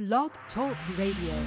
Blog Talk Radio.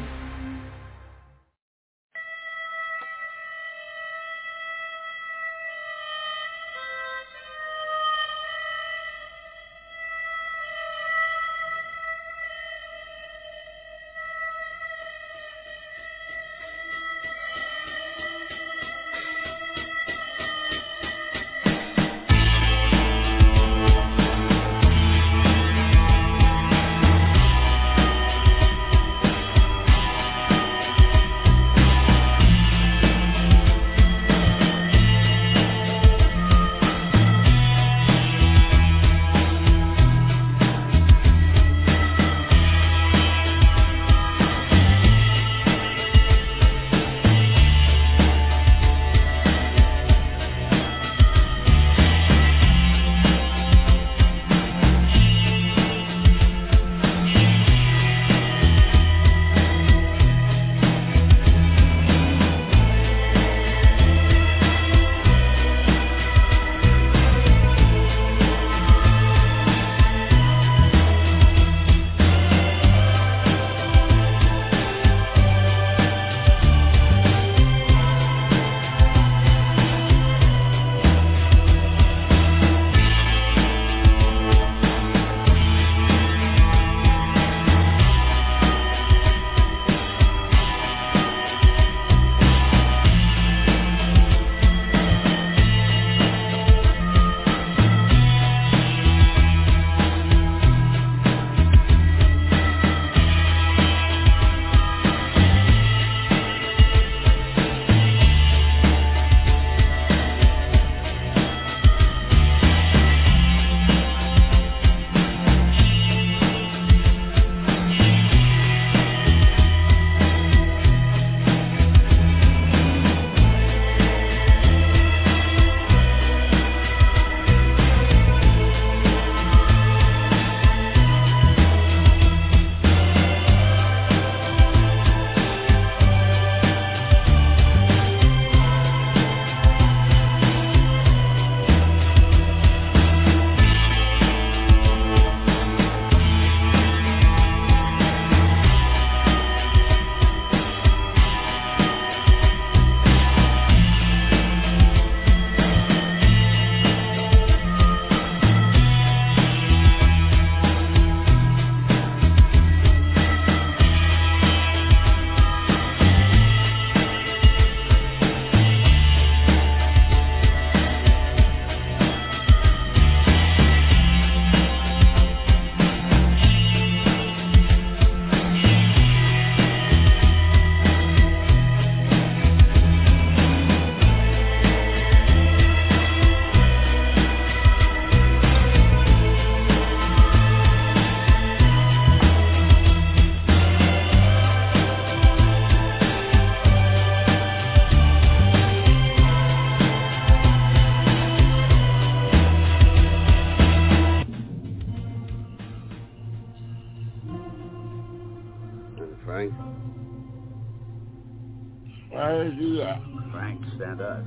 Frank sent us.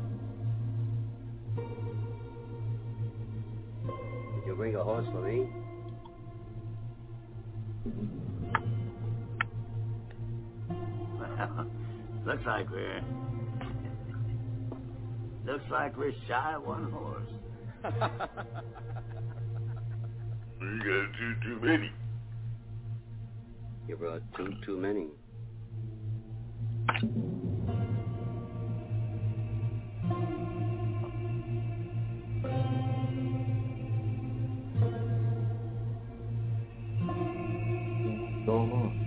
Did you bring a horse for me? Well, looks like we're shy of one horse. You got too many. You brought too many. Go on.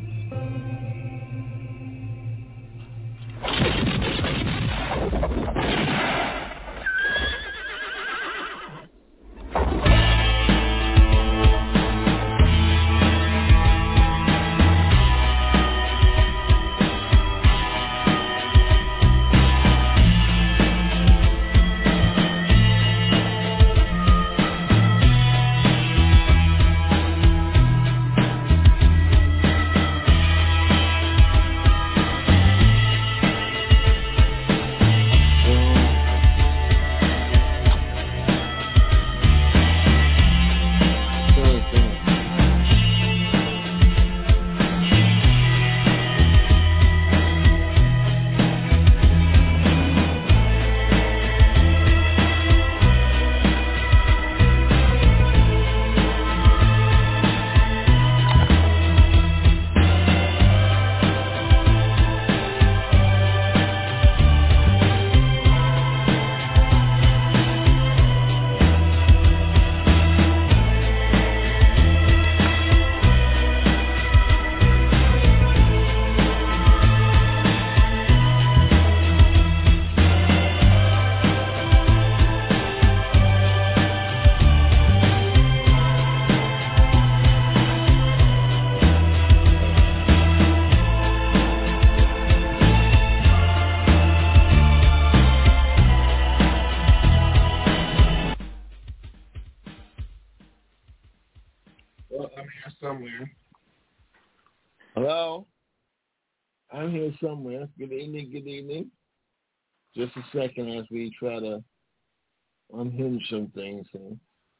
Hello? I'm here somewhere. Good evening, good evening. Just a second as we try to unhinge some things here.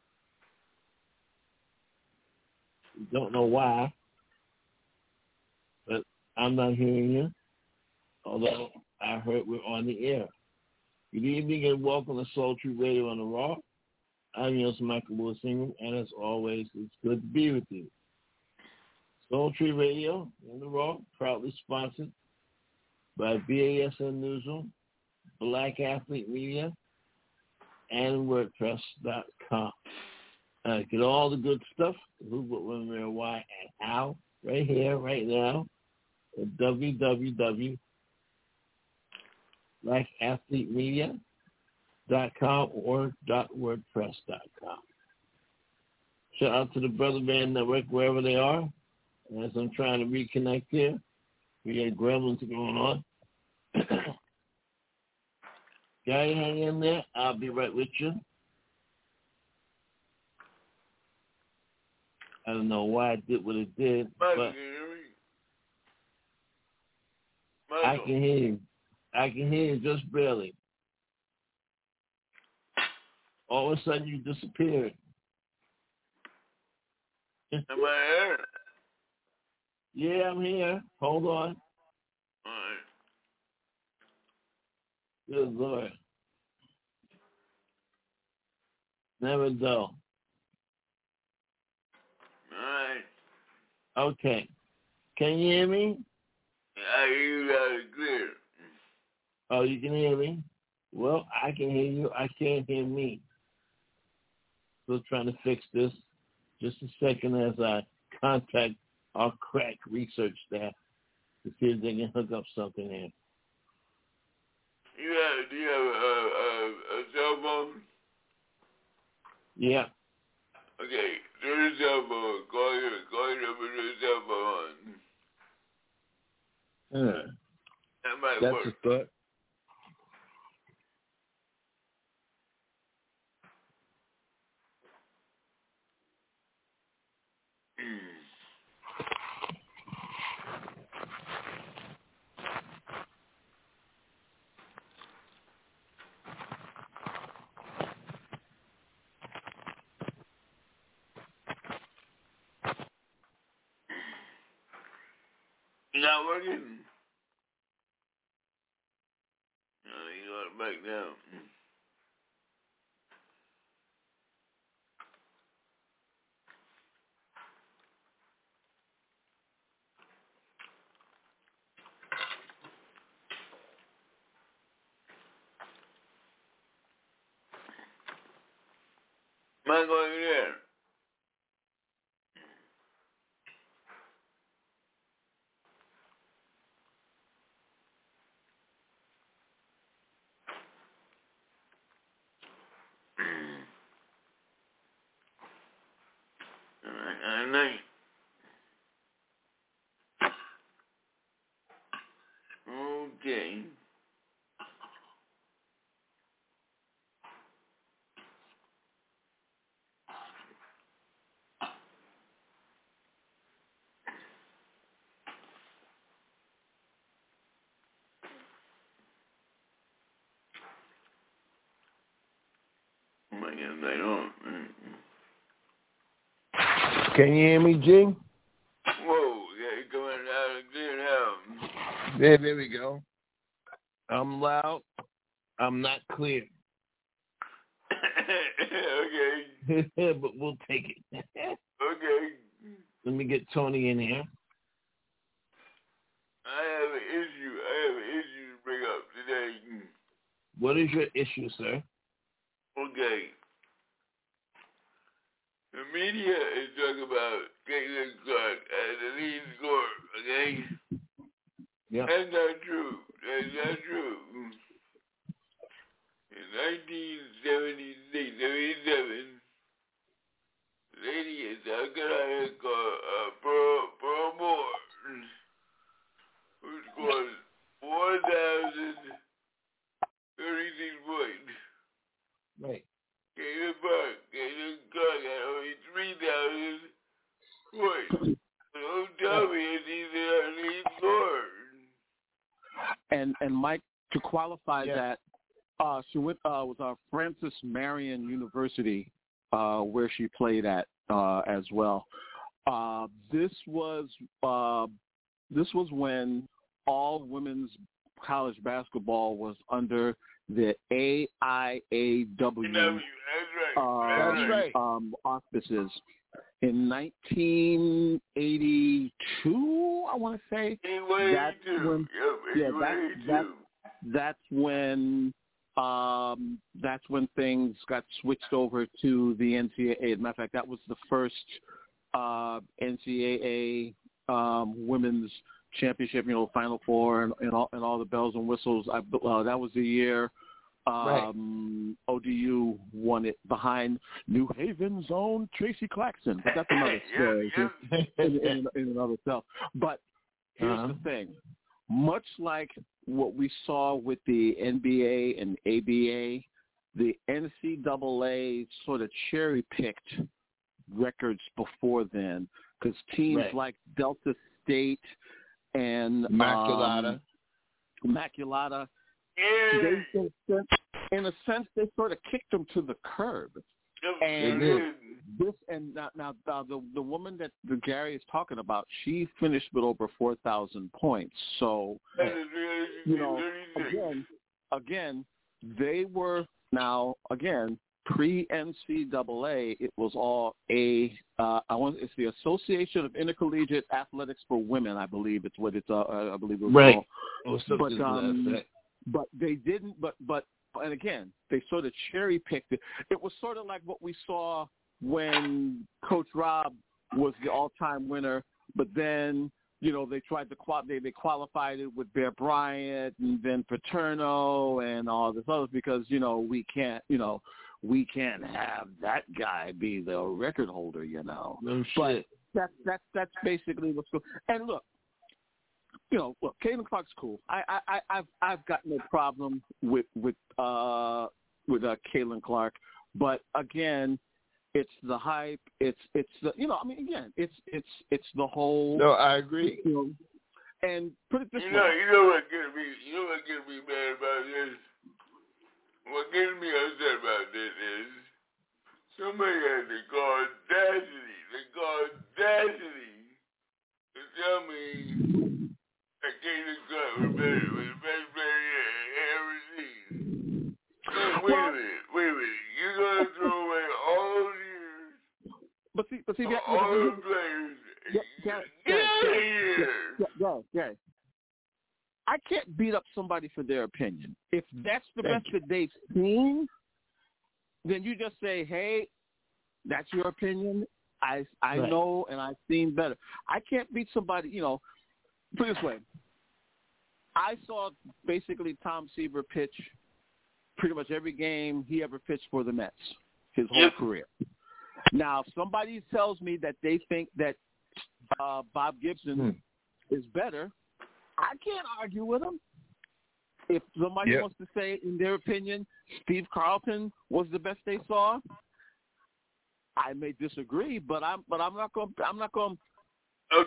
Don't know why, but I'm not hearing you, although I heard we're on the air. Good evening and welcome to Soul True Radio on the Raw. I'm your host, Michael Wilson, and as always, it's good to be with you. Soul Tree Radio in the Raw, proudly sponsored by BASN Newsroom, Black Athlete Media, and WordPress.com. Get all the good stuff, who, what, when, where, why, and how, right here, right now, at www.blackathletemedia.com or .wordpress.com. Shout out to the Brother Man Network, wherever they are. As I'm trying to reconnect here, we got gremlins going on. Guy, hang in there. I'll be right with you. I don't know why it did what it did, but I can hear you. I can hear you just barely. All of a sudden, you disappeared. Am I here? Yeah, I'm here. Hold on. All right. Good Lord. Never dull. All right. Okay. Can you hear me? I hear you loud and clear. Oh, you can hear me? Well, I can hear you. I can't hear me. Still trying to fix this. Just a second as I contact our crack research staff to see if they can hook up something here. Do you have a cell phone? Yeah. Okay, there's a cell phone. Call your number to the cell phone. That might That's work. a thought. Not working? No, you got it back down. Am I going there? Night. Okay. Oh my God, I don't. Can you hear me, G? Whoa, yeah, coming out and clear now. There we go. I'm loud. I'm not clear. Okay. But we'll take it. Okay. Let me get Tony in here. I have an issue to bring up today. What is your issue, sir? Okay. The media is talking about Caitlin Clark as the lead scorer, okay? Yeah. That's not true. That's not true. In 1976, 77, a lady in South Carolina called Pearl Moore, who scored 4,036 points. Right. Caitlin Clark had only 3,000 points. So don't tell me it's either And Mike, to qualify that, she went was Francis Marion University, where she played at as well. This was when all women's college basketball was under the AIAW auspices. In 1982, I want to say. That's when things got switched over to the NCAA. As a matter of fact, that was the first NCAA women's championship, Final Four and all the bells and whistles. That was the year ODU won it behind New Haven's own Tracy Claxton. But that's another story in and of itself. But here's the thing. Much like what we saw with the NBA and ABA, the NCAA sort of cherry-picked records before then, because teams like Delta State and Immaculata, they, in a sense, they sort of kicked them to the curb. And the woman that Gary is talking about, she finished with over 4,000 points. So, again, they were pre-NCAA. It was all it's the Association of Intercollegiate Athletics for Women, I believe it's what it's. I believe it was called. But they didn't. And again, they sort of cherry-picked it. It was sort of like what we saw when Coach Rob was the all-time winner, but then, they tried to they qualified it with Bear Bryant and then Paterno and all this other because, we can't have that guy be the record holder, No shit. But that's basically what's going on. And look, Caitlin Clark's cool. I've got no problem with Caitlin Clark, but again, it's the hype. It's the it's the whole. No, I agree. And put it this way. What gets me mad about this? What gets me upset about this is somebody had the audacity to tell me that Caitlin Clark was the best player ever seen. Wait a minute. You're going to throw away all those years. But see, all the players. Yeah. I can't beat up somebody for their opinion. If that's the best that they've seen, then you just say, hey, that's your opinion. I know and I've seen better. I can't beat somebody, put it this way. I saw basically Tom Seaver pitch pretty much every game he ever pitched for the Mets his whole career. Now, if somebody tells me that they think that Bob Gibson is better, I can't argue with them. If somebody wants to say, in their opinion, Steve Carlton was the best they saw, I may disagree, but I'm not going. Okay. I'm not going. I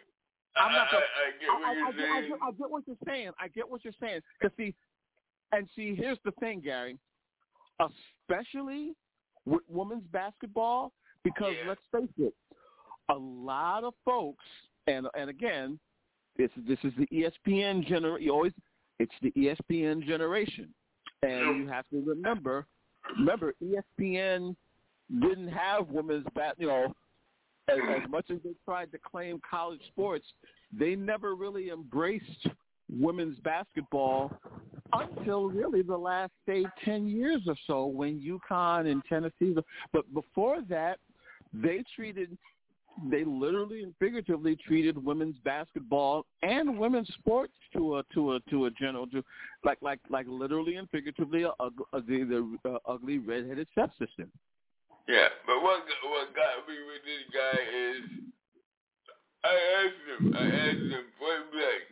get what you're saying. I get what you're saying. Because see, here's the thing, Gary. Especially with women's basketball, because let's face it, a lot of folks, and again, this is the ESPN generation. It's the ESPN generation, and you have to remember, ESPN didn't have women's basketball. As much as they tried to claim college sports, they never really embraced women's basketball until really the last, 10 years or so when UConn and Tennessee. But before that, they literally and figuratively treated women's basketball and women's sports to a general, like literally and figuratively the ugly redheaded stepsister. Yeah, but what got me with this guy is I asked him point blank,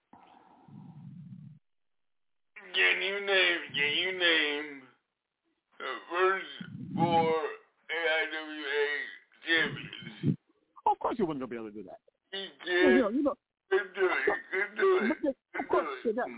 can you name the first 4 AIWA champions? Of course you wouldn't be able to do that. He did. Could do it. Of course,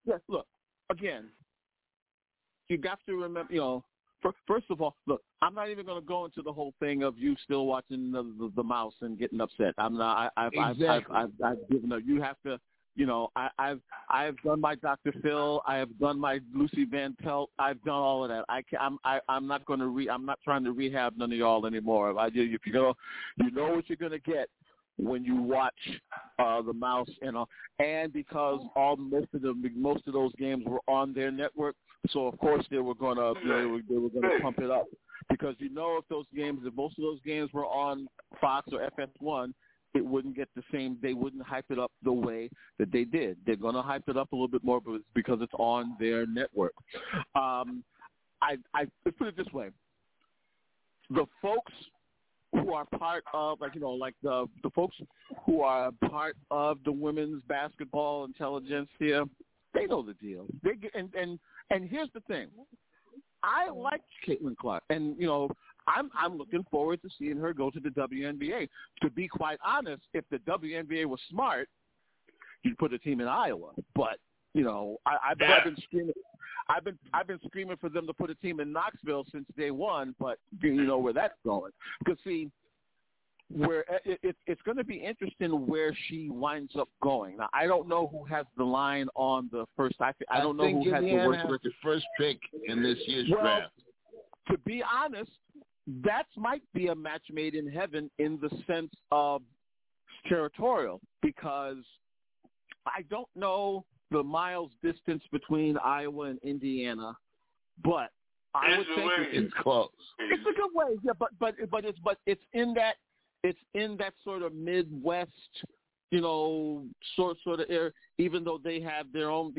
Yes, look, again, you got to remember, first of all, look, I'm not even going to go into the whole thing of you still watching the mouse and getting upset. I'm not. I've given up. You have to. I've done my Dr. Phil. I have done my Lucy Van Pelt. I've done all of that. I'm not going to I'm not trying to rehab none of y'all anymore. If you know what you're going to get when you watch the mouse, and because most of those games were on their network, so of course they were going to pump it up, because if most of those games were on Fox or FS1, it wouldn't get the same. They wouldn't hype it up the way that they did. They're going to hype it up a little bit more, but it's because it's on their network. I put it this way: the folks who are part of, the folks who are part of the women's basketball intelligentsia, they know the deal. They get, and here's the thing: I like Caitlin Clark, and I'm looking forward to seeing her go to the WNBA. To be quite honest, if the WNBA was smart, you'd put a team in Iowa. But I've been screaming. I've been screaming for them to put a team in Knoxville since day one. But you know where that's going. Because where it's going to be interesting where she winds up going. Now, I don't know who has the line on the first. I don't know who has the worst record. The first pick in this year's draft. To be honest, that might be a match made in heaven in the sense of territorial, because I don't know the miles distance between Iowa and Indiana, but I would think it's close. It's a good way, yeah. But it's in that sort of Midwest, sort of area. Even though they have their own,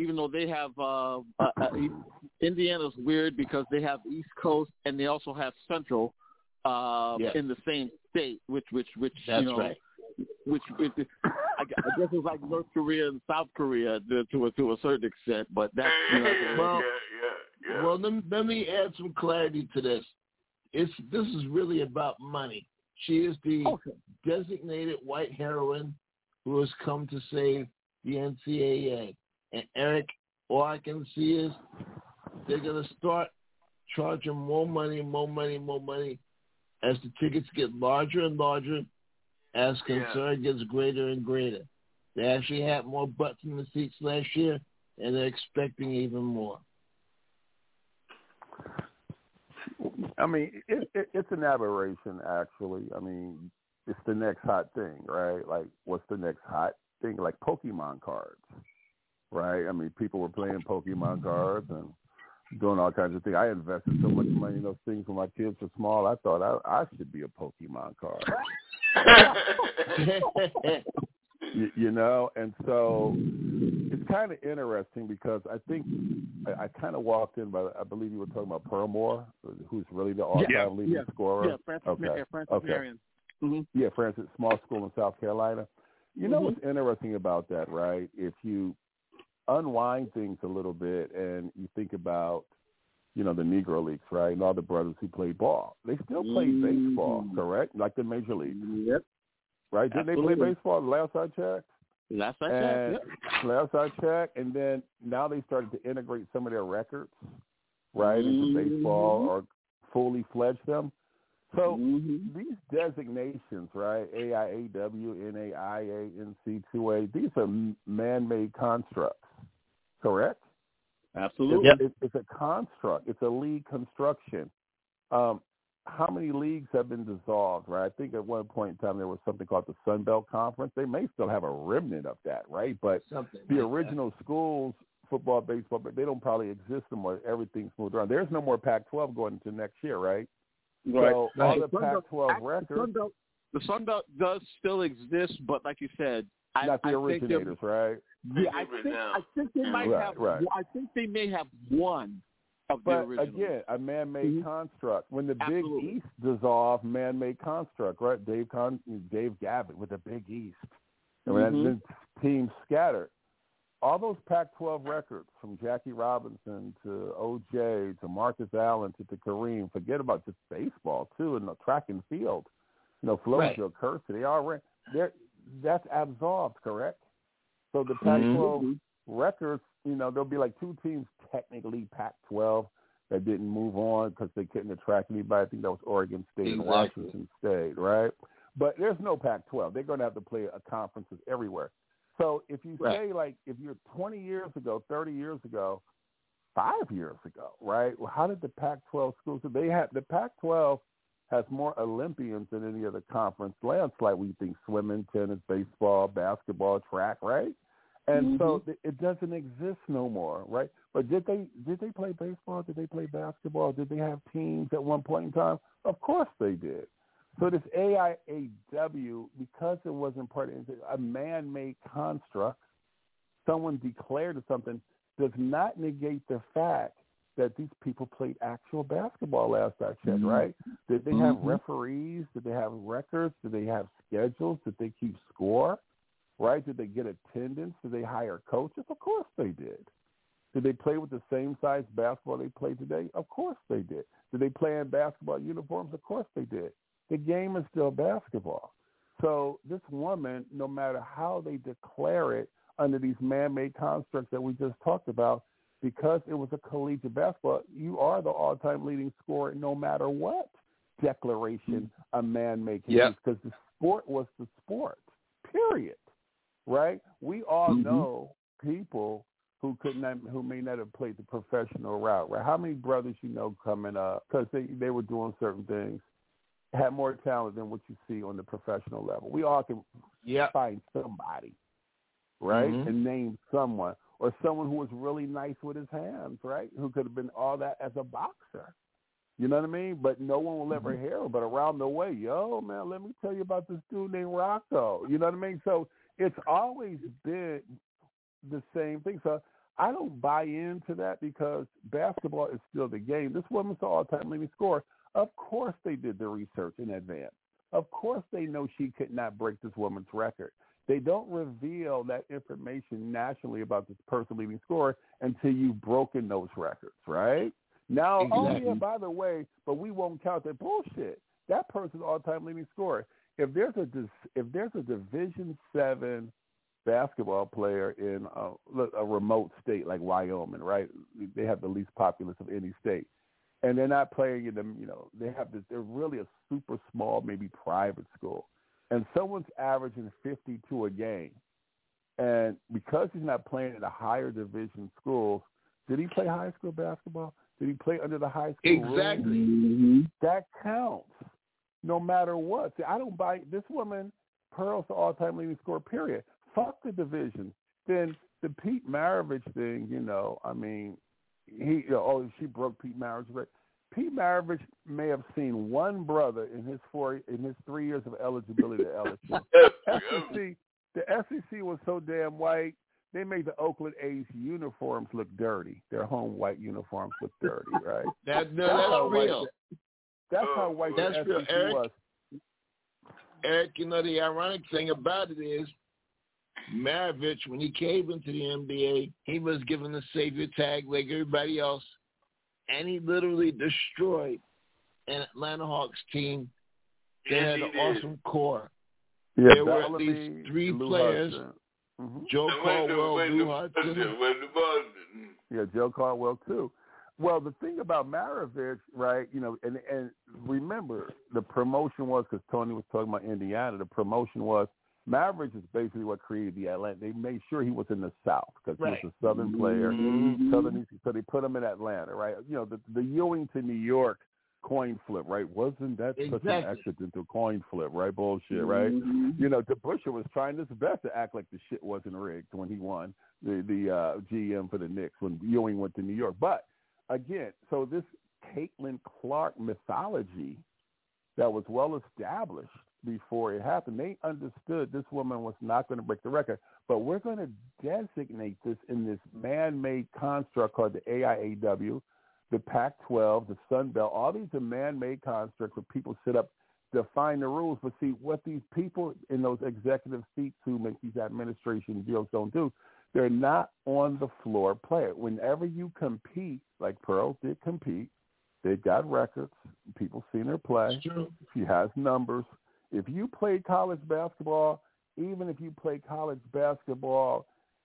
Indiana's weird because they have East Coast and they also have Central. Yes. In the same state, which that's right. Which I guess it's like North Korea and South Korea to a certain extent, but that's well. Let me add some clarity to this. This is really about money. She is the designated white heroine who has come to save the NCAA, and Eric, all I can see is they're going to start charging more money as the tickets get larger and larger, as concern gets greater and greater. They actually had more butts in the seats last year, and they're expecting even more. I mean, it's an aberration, actually. I mean, it's the next hot thing, right? Like, what's the next hot thing? Like Pokemon cards, right? I mean, people were playing Pokemon cards and doing all kinds of things. I invested so much money in those things when my kids were small. I thought I should be a Pokemon card. And so it's kind of interesting because I think I kind of walked in, but I believe you were talking about Pearl Moore, who's really the all-time leading scorer. Yeah, Francis Marion. Mm-hmm. Yeah, Francis, small school in South Carolina. You know what's interesting about that, right? If you unwind things a little bit and you think about, the Negro Leagues, right, and all the brothers who played ball. They still play baseball, correct? Like the major leagues. Yep. Right? Didn't they play baseball last I checked? Last I checked, and then now they started to integrate some of their records, right, into baseball or fully fledge them. So these designations, right, AIAW, NAIA, NC2A, these are man-made constructs, correct? Absolutely. It's a construct. It's a league construction. How many leagues have been dissolved, right? I think at one point in time there was something called the Sun Belt Conference. They may still have a remnant of that, right? But the original schools, football, baseball, but they don't probably exist anymore. Everything's moved around. There's no more Pac-12 going into next year, right? Right. So all the Pac-12 records. The Sun Belt does still exist, but like you said, not the originators, right? Yeah, I think they might have. Right. I think they may have one of the originals. But again, a man-made construct. When the Big East dissolved, man-made construct, right? Dave Gavitt with the Big East, and then teams scattered. All those Pac-12 records, from Jackie Robinson to O.J. to Marcus Allen to Kareem, forget about just baseball too, and the track and field. Flojo, Kersey, they all ran. That's absolved, correct? So the Pac-12 records, there'll be like two teams technically Pac-12 that didn't move on because they couldn't attract anybody. I think that was Oregon State and Washington State, right? But there's no Pac-12. They're going to have to play conferences everywhere. So if you say, like, if you're 20 years ago, 30 years ago, 5 years ago, right? Well, how did the Pac-12 schools? The Pac-12 has more Olympians than any other conference. Landslide, we think swimming, tennis, baseball, basketball, track, right? And so it doesn't exist no more, right? But did they play baseball? Did they play basketball? Did they have teams at one point in time? Of course they did. So this AIAW, because it wasn't part of a man-made construct, someone declared something, does not negate the fact that these people played actual basketball last I checked, right? Did they have referees? Did they have records? Did they have schedules? Did they keep score? Right? Did they get attendance? Did they hire coaches? Of course they did. Did they play with the same size basketball they play today? Of course they did. Did they play in basketball uniforms? Of course they did. The game is still basketball. So this woman, no matter how they declare it under these man-made constructs that we just talked about, because it was a collegiate basketball, you are the all-time leading scorer no matter what declaration a man-made can use, because the sport was the sport, period. Right? We all know people who may not have played the professional route, right? How many brothers coming up because they were doing certain things, had more talent than what you see on the professional level? We all can find somebody, right, and name someone, or someone who was really nice with his hands, right, who could have been all that as a boxer. You know what I mean? But no one will ever hear him. But around the way, yo, man, let me tell you about this dude named Rocco. You know what I mean? So it's always been the same thing. So I don't buy into that because basketball is still the game. This woman's the all-time leading scorer. Of course they did the research in advance. Of course they know she could not break this woman's record. They don't reveal that information nationally about this person leading scorer until you've broken those records, right? Now, by the way, but we won't count that bullshit. That person's all-time leading scorer. If there's a Division VII basketball player in a remote state like Wyoming, right? They have the least populace of any state, and they're not playing in them. They're really a super small, maybe private school, and someone's averaging 52 a game, and because he's not playing in a higher division schools, did he play high school basketball? Did he play under the high school rules? That counts. No matter what. See, I don't buy this woman. Pearl's the all-time leading scorer, period. Fuck the division. Then the Pete Maravich thing, I mean, she broke Pete Maravich. Pete Maravich may have seen one brother in his 3 years of eligibility to LSU. The SEC was so damn white, they made the Oakland A's uniforms look dirty. Their home white uniforms look dirty, right? That's real. That's how white the SEC was. Eric, the ironic thing about it is Maravich, when he came into the NBA, he was given the savior tag like everybody else, and he literally destroyed an Atlanta Hawks team. They had an awesome core. Yeah, there were at least three players. Joe Caldwell, Lou Hudson. Yeah, Joe Caldwell too. Well, the thing about Maravich, right, and remember, the promotion was, because Tony was talking about Indiana, the promotion was, Maravich is basically what created the Atlanta. They made sure he was in the South, because he was a Southern player. So they put him in Atlanta, right? The Ewing to New York coin flip, right? Wasn't that such an accidental coin flip, right? Bullshit, right? DeBusschere was trying his best to act like the shit wasn't rigged when he won the GM for the Knicks when Ewing went to New York. But again, so this Caitlin Clark mythology that was well established before it happened, they understood this woman was not going to break the record, but we're going to designate this in this man-made construct called the AIAW, the Pac-12, the Sun Belt. All these are man-made constructs where people sit up, define the rules. But see, what these people in those executive seats who make these administration deals don't do, they're not on the floor player. Whenever you compete, like Pearl did compete, they've got records. People seen her play. She has numbers. If you play college basketball, even if you play college basketball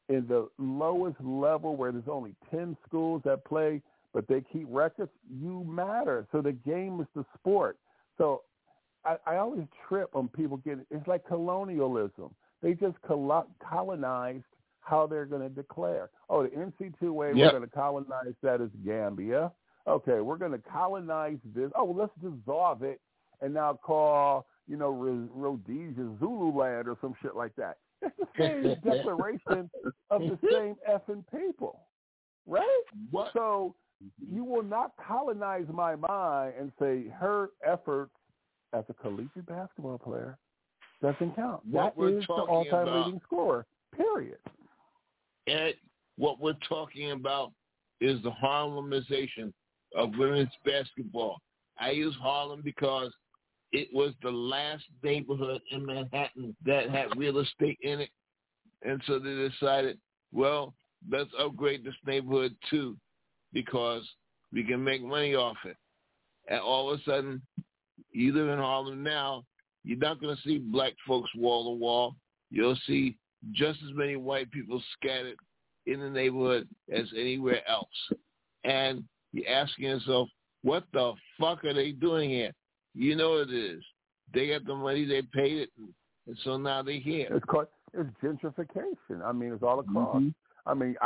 in the lowest level where there's only 10 schools that play, but they keep records, you matter. So the game is the sport. So I always trip on people it's like colonialism. They just colonized how they're going to declare. Oh, the NC2A, we're going to colonize that as Gambia. Okay, we're going to colonize this. Oh, well, let's dissolve it and now call, Rhodesia Zululand or some shit like that. It's the same declaration of the same effing people, right? What? So you will not colonize my mind and say her efforts as a collegiate basketball player doesn't count. That is the all-time leading scorer, period. Ed, what we're talking about is the Harlemization of women's basketball. I use Harlem because it was the last neighborhood in Manhattan that had real estate in it. And so they decided, well, let's upgrade this neighborhood too because we can make money off it. And all of a sudden, you live in Harlem now, you're not going to see black folks wall to wall. You'll see just as many white people scattered in the neighborhood as anywhere else. And you're asking yourself, what the fuck are they doing here? You know what it is. They got the money, they paid it, and so now they're here. It's gentrification. I mean, it's all across. Mm-hmm. I mean,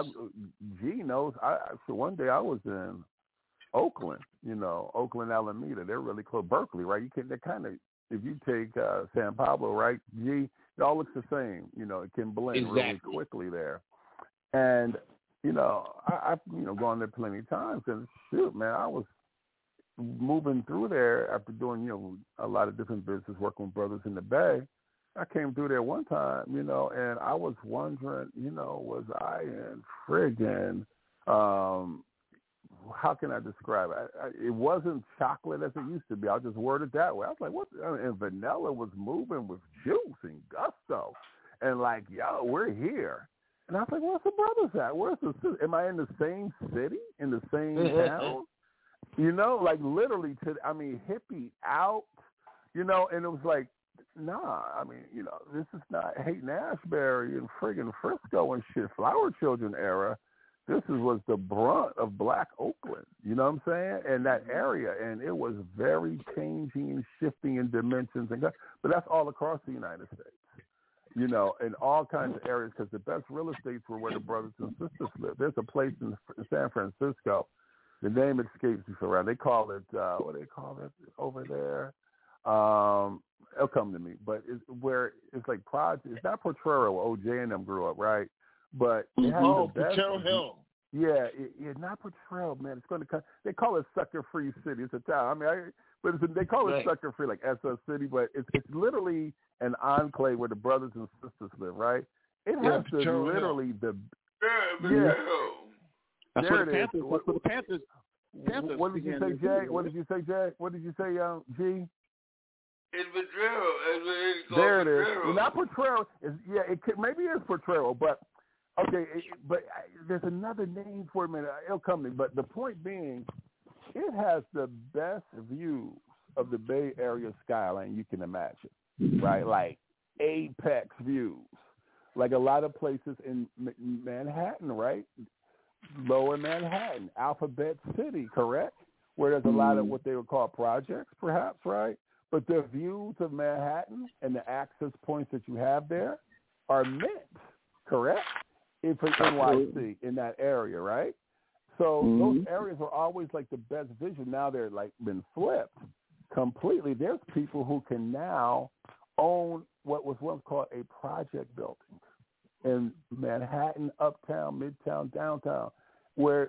G knows. One day I was in Oakland, Oakland, Alameda. They're really close. Berkeley, right? They're kind of, if you take San Pablo, right? G, it all looks the same. It can blend really quickly there. And, I've gone there plenty of times. And shoot, man, I was moving through there after doing, a lot of different business, working with brothers in the Bay. I came through there one time, and I was wondering, was I in friggin', how can I describe it? It wasn't chocolate as it used to be. I'll just word it that way. I was like, what? And vanilla was moving with juice and gusto. And like, yo, we're here. And I was like, where's the brothers at? Where's the city? Am I in the same city? In the same town? Like literally hippie out, and it was like, nah, this is not Haight-Ashbury and friggin' Frisco and shit, Flower Children era. This was the brunt of Black Oakland, you know what I'm saying? And that area, and it was very changing, shifting in dimensions, but that's all across the United States, in all kinds of areas, because the best real estates were where the brothers and sisters lived. There's a place in San Francisco. The name escapes me for around. They call it, what do they call it over there? It'll come to me. But it's like project. It's not Potrero where OJ and them grew up, right? But it has the best. Potrero Hill. Yeah, not Potrero, man. It's going to come. They call it Sucker Free City. It's a town. They call it Sucker Free, like SS City, but it's literally an enclave where the brothers and sisters live, right? It has literally the. Yeah. That's where the Panthers. What did you say, Jay? What did you say, Jay? What did you say, G? It's Potrero. There it is. Well, not Potrero. Maybe it is Potrero, but okay. There's another name for it. It'll come to me. But the point being, it has the best views of the Bay Area skyline you can imagine, right? Like apex views, like a lot of places in Manhattan, right? Lower Manhattan, Alphabet City, correct? Where there's a lot of what they would call projects, perhaps, right? But the views of Manhattan and the access points that you have there are mint, correct? For NYC in that area, right? So those areas were always like the best vision. Now they're like been flipped completely. There's people who can now own what was once called a project building in Manhattan, uptown, midtown, downtown, the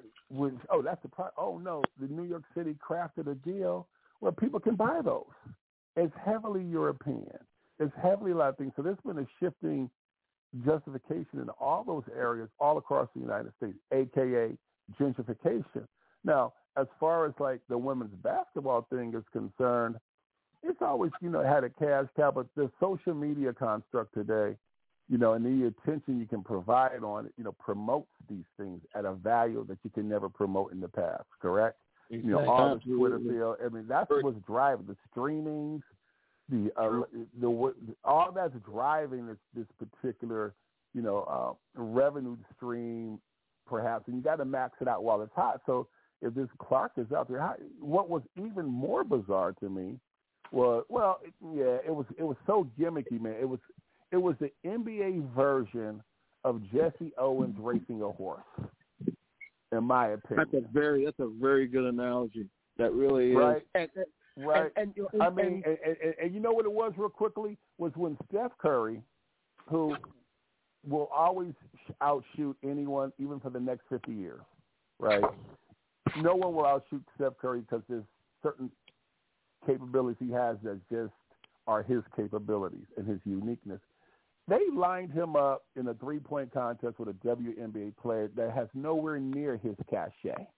New York City crafted a deal where people can buy those. It's heavily European. It's heavily Latin. So there's been a shifting justification in all those areas all across the United States, a.k.a. gentrification. Now, as far as like the women's basketball thing is concerned, it's always, had a cash cow, but the social media construct today, and the attention you can provide on it, promotes these things at a value that you can never promote in the past, correct? Exactly. All the Twitter field. That's what's driving the streamings, all that's driving this particular, revenue stream, perhaps, and you got to max it out while it's hot. So if this Clark is out there, what was even more bizarre to me was, it was so gimmicky, man. It was the NBA version of Jesse Owens racing a horse, in my opinion. That's a very good analogy. That really is. Right. Right. And you know what it was real quickly? Was when Steph Curry, who will always outshoot anyone, even for the next 50 years, right? No one will outshoot Steph Curry because there's certain capabilities he has that just are his capabilities and his uniqueness. They lined him up in a three-point contest with a WNBA player that has nowhere near his cachet.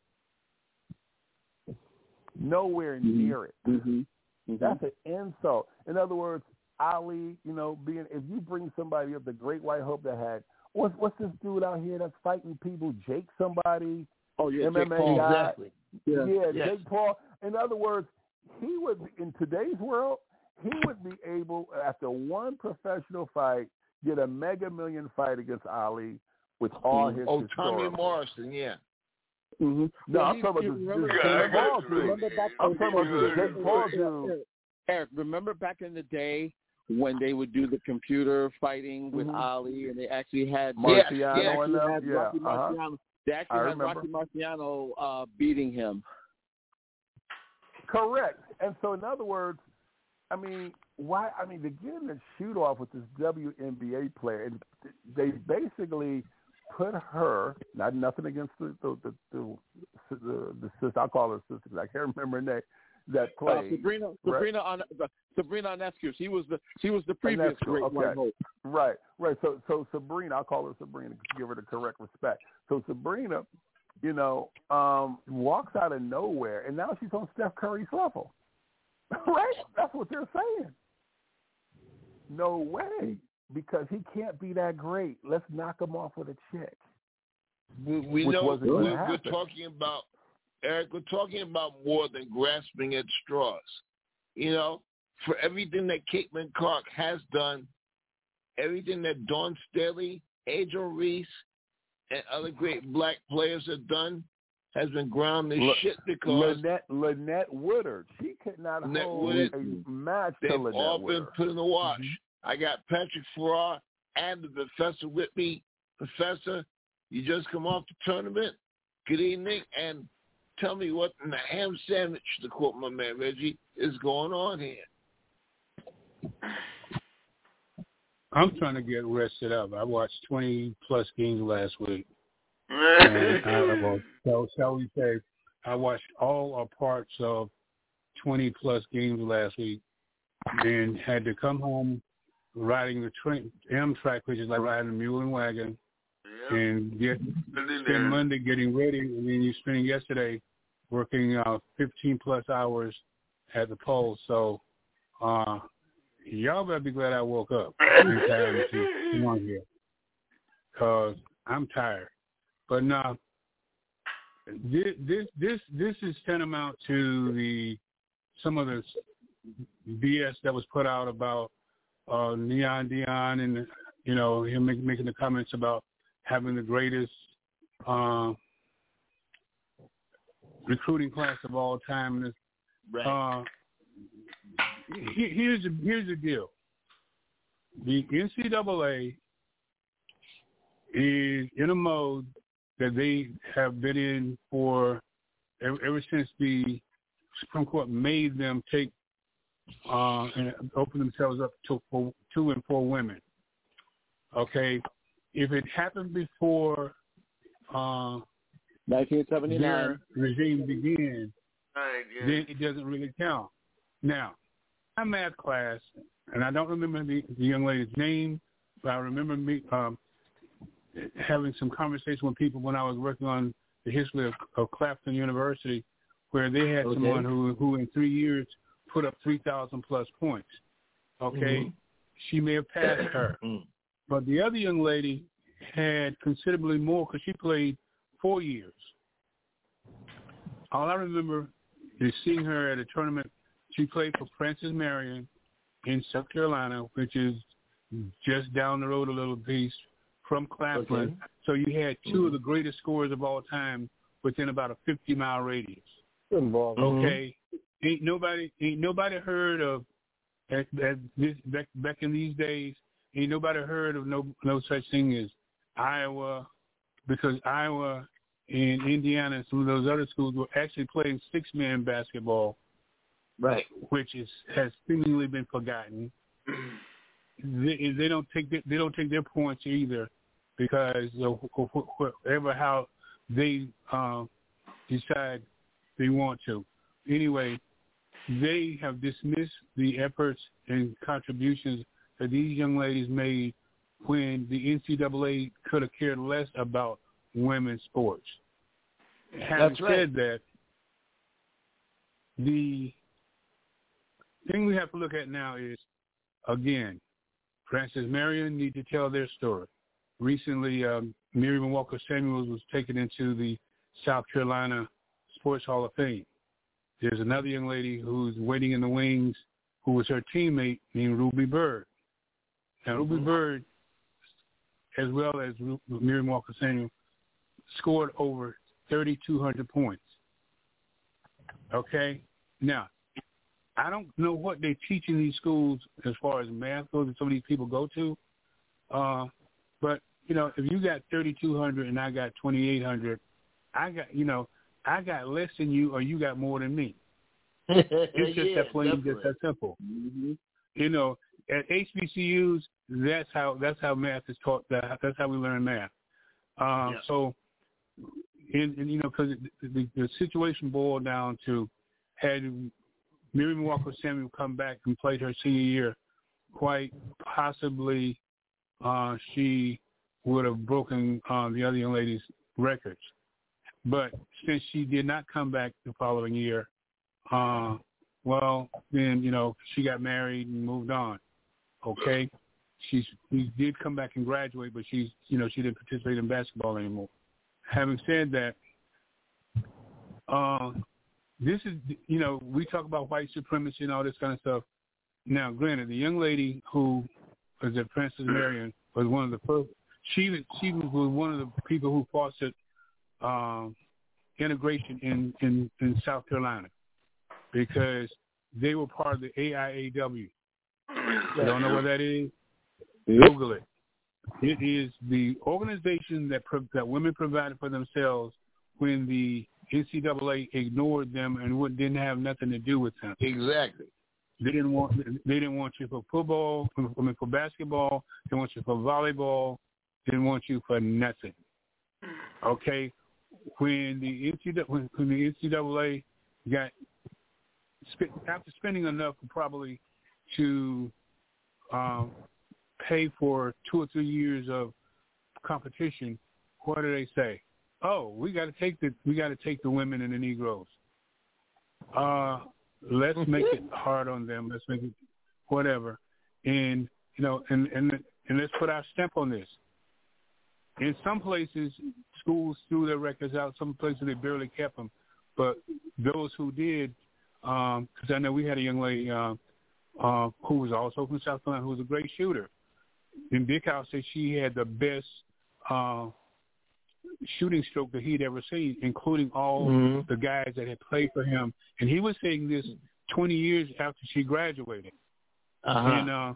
Nowhere near it. Mm-hmm. Mm-hmm. That's an insult. In other words, Ali, if you bring somebody up, the Great White Hope that had, what's this dude out here that's fighting people, Jake somebody? Oh, yeah, MMA Jake Paul, guy. exactly. Yeah, yes. Jake Paul. In other words, he would, in today's world, he would be able, after one professional fight, get a Mega Million fight against Ali with all his Tommy Morrison, yeah. Mm-hmm. No, I'm talking about the Jake Paul dude. I'm talking about the Jake Paul dude. Eric, remember back in the day when they would do the computer fighting with Ali, and they actually had Marciano and them? Rocky Marciano. They actually had Rocky Marciano beating him. Correct. And so, in other words, why? To get in a shoot off with this WNBA player, and they basically put her. Nothing against the sister. I'll call her sister because I can't remember her name. That played Sabrina Ionescu. She was the previous Great White Hope. Right. So Sabrina, I'll call her Sabrina to give her the correct respect. So Sabrina, walks out of nowhere, and now she's on Steph Curry's level. Right? That's what they're saying. No way, because he can't be that great. Let's knock him off with a chick. We know we're talking about, Eric, we're talking about more than grasping at straws. For everything that Caitlin Clark has done, everything that Dawn Staley, Angel Reese, and other great black players have done has been ground to shit because Lynette Woodard, she could not hold a match to Lynette Woodard. They've all been put in the wash. Mm-hmm. I got Patrick Farrar and the professor with me. Professor, you just come off the tournament. Good evening, and tell me what in the ham sandwich, to quote my man Reggie, is going on here. I'm trying to get rested up. I watched 20-plus games last week. And shall we say, I watched all or parts of 20-plus games last week and had to come home riding the Amtrak, which is like riding a mule and wagon, and spend Monday getting ready, and then you spend yesterday working 15-plus hours at the polls. So y'all better be glad I woke up in time to come on here, because I'm tired. But no, this is tantamount to some of the BS that was put out about Neon Deion and him making the comments about having the greatest recruiting class of all time. Right. Here's the deal. The NCAA is in a mode that they have been in for ever since the Supreme Court made them take and open themselves up to 2 and 4 women. Okay, if it happened before 1979 their regime began, then it doesn't really count. Now, my math class, and I don't remember the young lady's name, but I remember me having some conversation with people when I was working on the history of Claflin University, where they had someone who in 3 years put up 3,000-plus points. Okay? Mm-hmm. She may have passed her. But the other young lady had considerably more because she played 4 years. All I remember is seeing her at a tournament. She played for Francis Marion in South Carolina, which is just down the road a little piece from Claflin. Okay. So you had two of the greatest scorers of all time within about a 50-mile radius. Okay, ain't nobody heard of back in these days. Ain't nobody heard of no such thing as Iowa, because Iowa and Indiana and some of those other schools were actually playing 6-man basketball, right? Which has seemingly been forgotten. They don't take their points either, because of whatever how they decide they want to. Anyway, they have dismissed the efforts and contributions that these young ladies made when the NCAA could have cared less about women's sports. Having said that, the thing we have to look at now is, again, Francis Marion need to tell their story. Recently, Miriam Walker Samuels was taken into the South Carolina Sports Hall of Fame. There's another young lady who's waiting in the wings, who was her teammate, named Ruby Bird. Now, Ruby Bird, as well as Miriam Walker Samuel, scored over 3,200 points. Okay? Now, I don't know what they teach in these schools as far as math goes that some of these people go to, but, if you got 3,200 and I got 2,800, I got less than you, or you got more than me. It's just that plain, just that simple. Mm-hmm. At HBCUs, that's how math is taught. That's how we learn math. So, because the situation boiled down to, had Miriam Walker Samuel come back and played her senior year, quite possibly she would have broken the other young lady's records. But since she did not come back the following year, then, she got married and moved on. Okay? She did come back and graduate, but she didn't participate in basketball anymore. Having said that, this is, we talk about white supremacy and all this kind of stuff. Now, granted, the young lady who was at Francis Marion was one of the first. She was one of the people who fostered integration in South Carolina, because they were part of the AIAW. You don't know what that is? Google it. It is the organization that women provided for themselves when the NCAA ignored them and didn't have nothing to do with them. Exactly. They didn't want you for football, for basketball. They want you for volleyball. They didn't want you for nothing. Okay. When the NCAA got after spending enough probably to pay for 2 or 3 years of competition, what do they say? Oh, we got to take the women and the Negroes. Let's make it hard on them. Let's make it whatever, and let's put our stamp on this. In some places, schools threw their records out. Some places they barely kept them. But those who did, because I know we had a young lady who was also from South Carolina who was a great shooter. And Big House said she had the best shooting stroke that he'd ever seen, including all the guys that had played for him. And he was saying this 20 years after she graduated. And,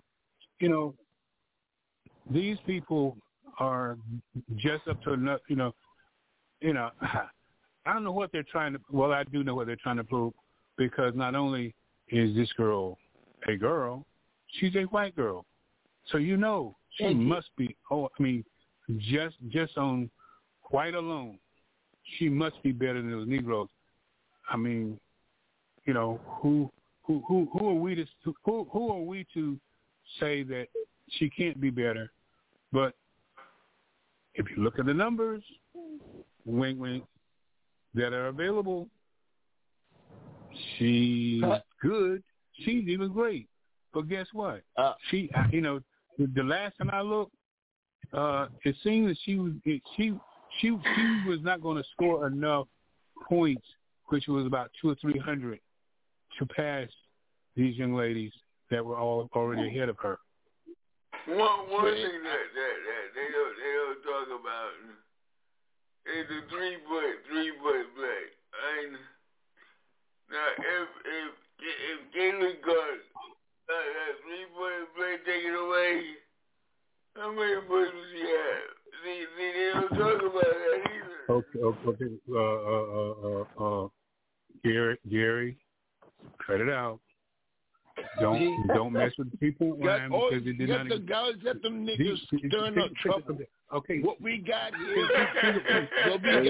these people are just up to enough, I don't know what they're trying to, well, I do know what they're trying to prove, because not only is this girl a girl, she's a white girl. So, she must be, just on white alone, she must be better than those Negroes. I mean, who are we to say that she can't be better? But if you look at the numbers, wink, wink, that are available, she's good. She's even great. But guess what? She, the last time I looked, it seemed that she was not going to score enough points, which was about 200 or 300, to pass these young ladies that were all already ahead of her. One thing that they don't talk about is the three-point play. And now, if Jalen got that three-point play taken away, how many points does he have? They don't talk about that either. Okay. Gary, cut it out. Don't mess with the 3-point line because it did not. Let them niggas stirring up trouble. Okay. What we got here. There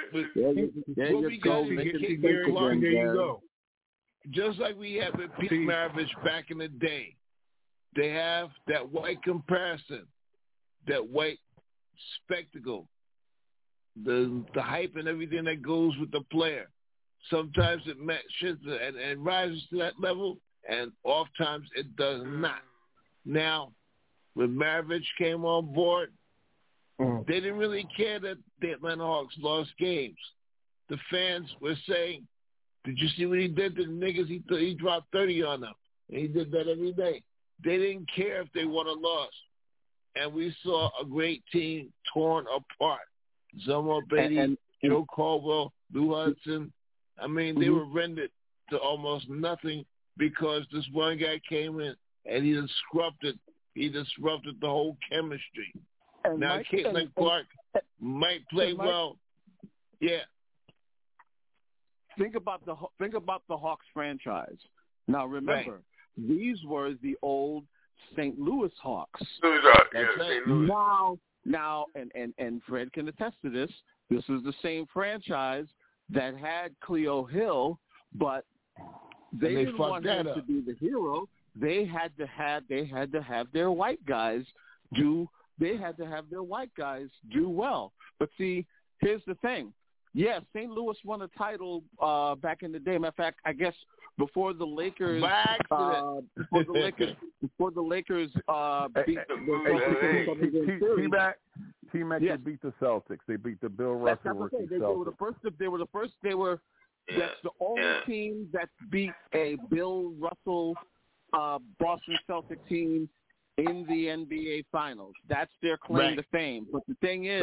you go. Just like we had with Pete Maravich back in the day, they have that white comparison, that white spectacle, the hype and everything that goes with the player. Sometimes it matches and rises to that level, and oftentimes it does not. Now, when Maravich came on board, they didn't really care that the Atlanta Hawks lost games. The fans were saying, did you see what he did to the niggas? He dropped 30 on them. And he did that every day. They didn't care if they won or lost. And we saw a great team torn apart. Zelmo Beatty, Joe Caldwell, Lou Hudson. I mean, they were rendered to almost nothing because this one guy came in and he disrupted the whole chemistry. And now Caitlin Clark might play well. Yeah. Think about the Hawks franchise. Now remember, these were the old St. Louis Hawks. Now, and Fred can attest to this. This is the same franchise that had Cleo Hill, but they didn't want him to be the hero. They had to have their white guys do. They had to have their white guys do well. But see, here's the thing. Yes, St. Louis won a title back in the day. Matter of fact, I guess before the Lakers beat the T-Mac beat the Celtics. They beat the Bill Russell rookie Celtics. That's the only team that beat a Bill Russell Boston Celtic team in the NBA Finals. That's their claim to fame. But the thing is,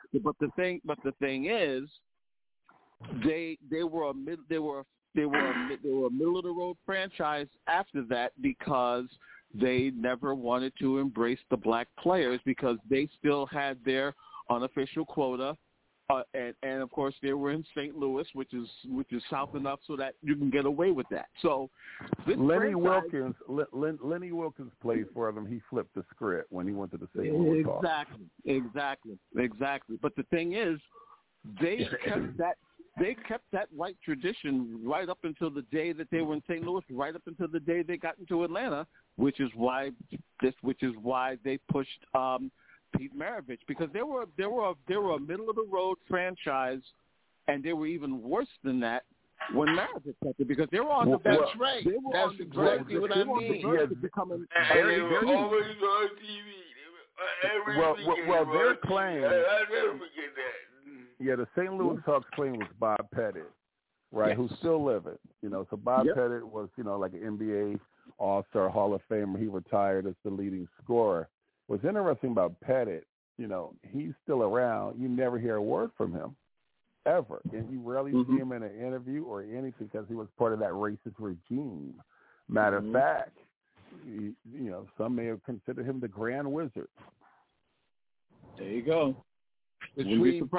they were a middle of the road franchise after that because they never wanted to embrace the black players because they still had their unofficial quota, and of course they were in St. Louis, which is south enough so that you can get away with that. So Lenny Wilkins played for them. He flipped the script when he went to the St. Louis Hawks. Exactly. But the thing is, they kept that white tradition right up until the day that they were in St. Louis, right up until the day they got into Atlanta, which is why they pushed Pete Maravich, because they were a middle of the road franchise, and they were even worse than that when Maravich got there because they were on the bench. That's right. That's exactly what I mean. And they were always on TV. Well, their claim. I'll never forget that. Yeah, the St. Louis Hawks claim was Bob Pettit, right? Who's still living. So Bob Pettit was, like an NBA All-Star Hall of Famer. He retired as the leading scorer. What's interesting about Pettit, he's still around. You never hear a word from him, ever. And you rarely see him in an interview or anything because he was part of that racist regime. Matter of fact, some may have considered him the Grand Wizard. There you go. Between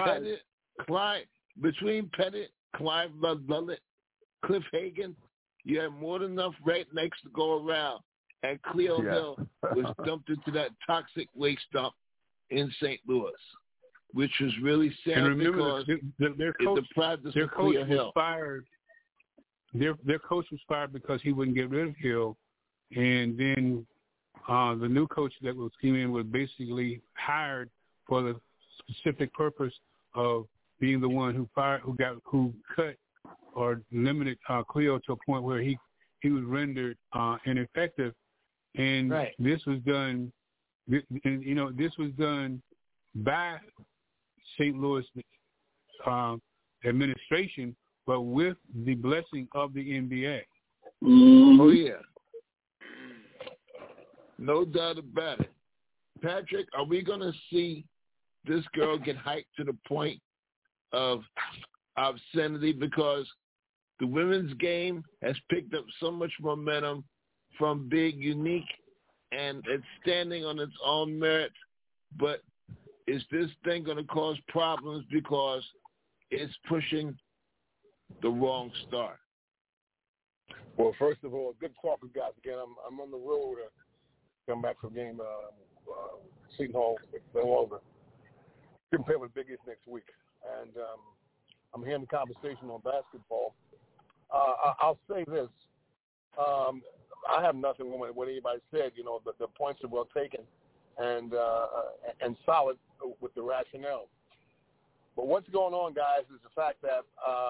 Pettit, Clive Lullett, Cliff Hagan, you had more than enough rednecks to go around. And Cleo Hill was dumped into that toxic waste dump in St. Louis, which was really sad because their coach was fired. Their coach was fired because he wouldn't get rid of Hill, and then the new coach that came in was basically hired for the specific purpose of being the one who cut or limited Cleo to a point where he was rendered ineffective, and this was done. This was done by St. Louis administration, but with the blessing of the NBA. Oh yeah, no doubt about it. Patrick, are we going to see this girl get hyped to the point of obscenity because the women's game has picked up so much momentum from being unique and it's standing on its own merit. But is this thing going to cause problems because it's pushing the wrong star? Well, first of all, good talking, guys. Again, I'm on the road to come back from game Seton Hall, Villanova. Compare with Big East next week, and I'm hearing the conversation on basketball. I'll say this: I have nothing with what anybody said. You know, the points are well taken and solid with the rationale. But what's going on, guys, is the fact that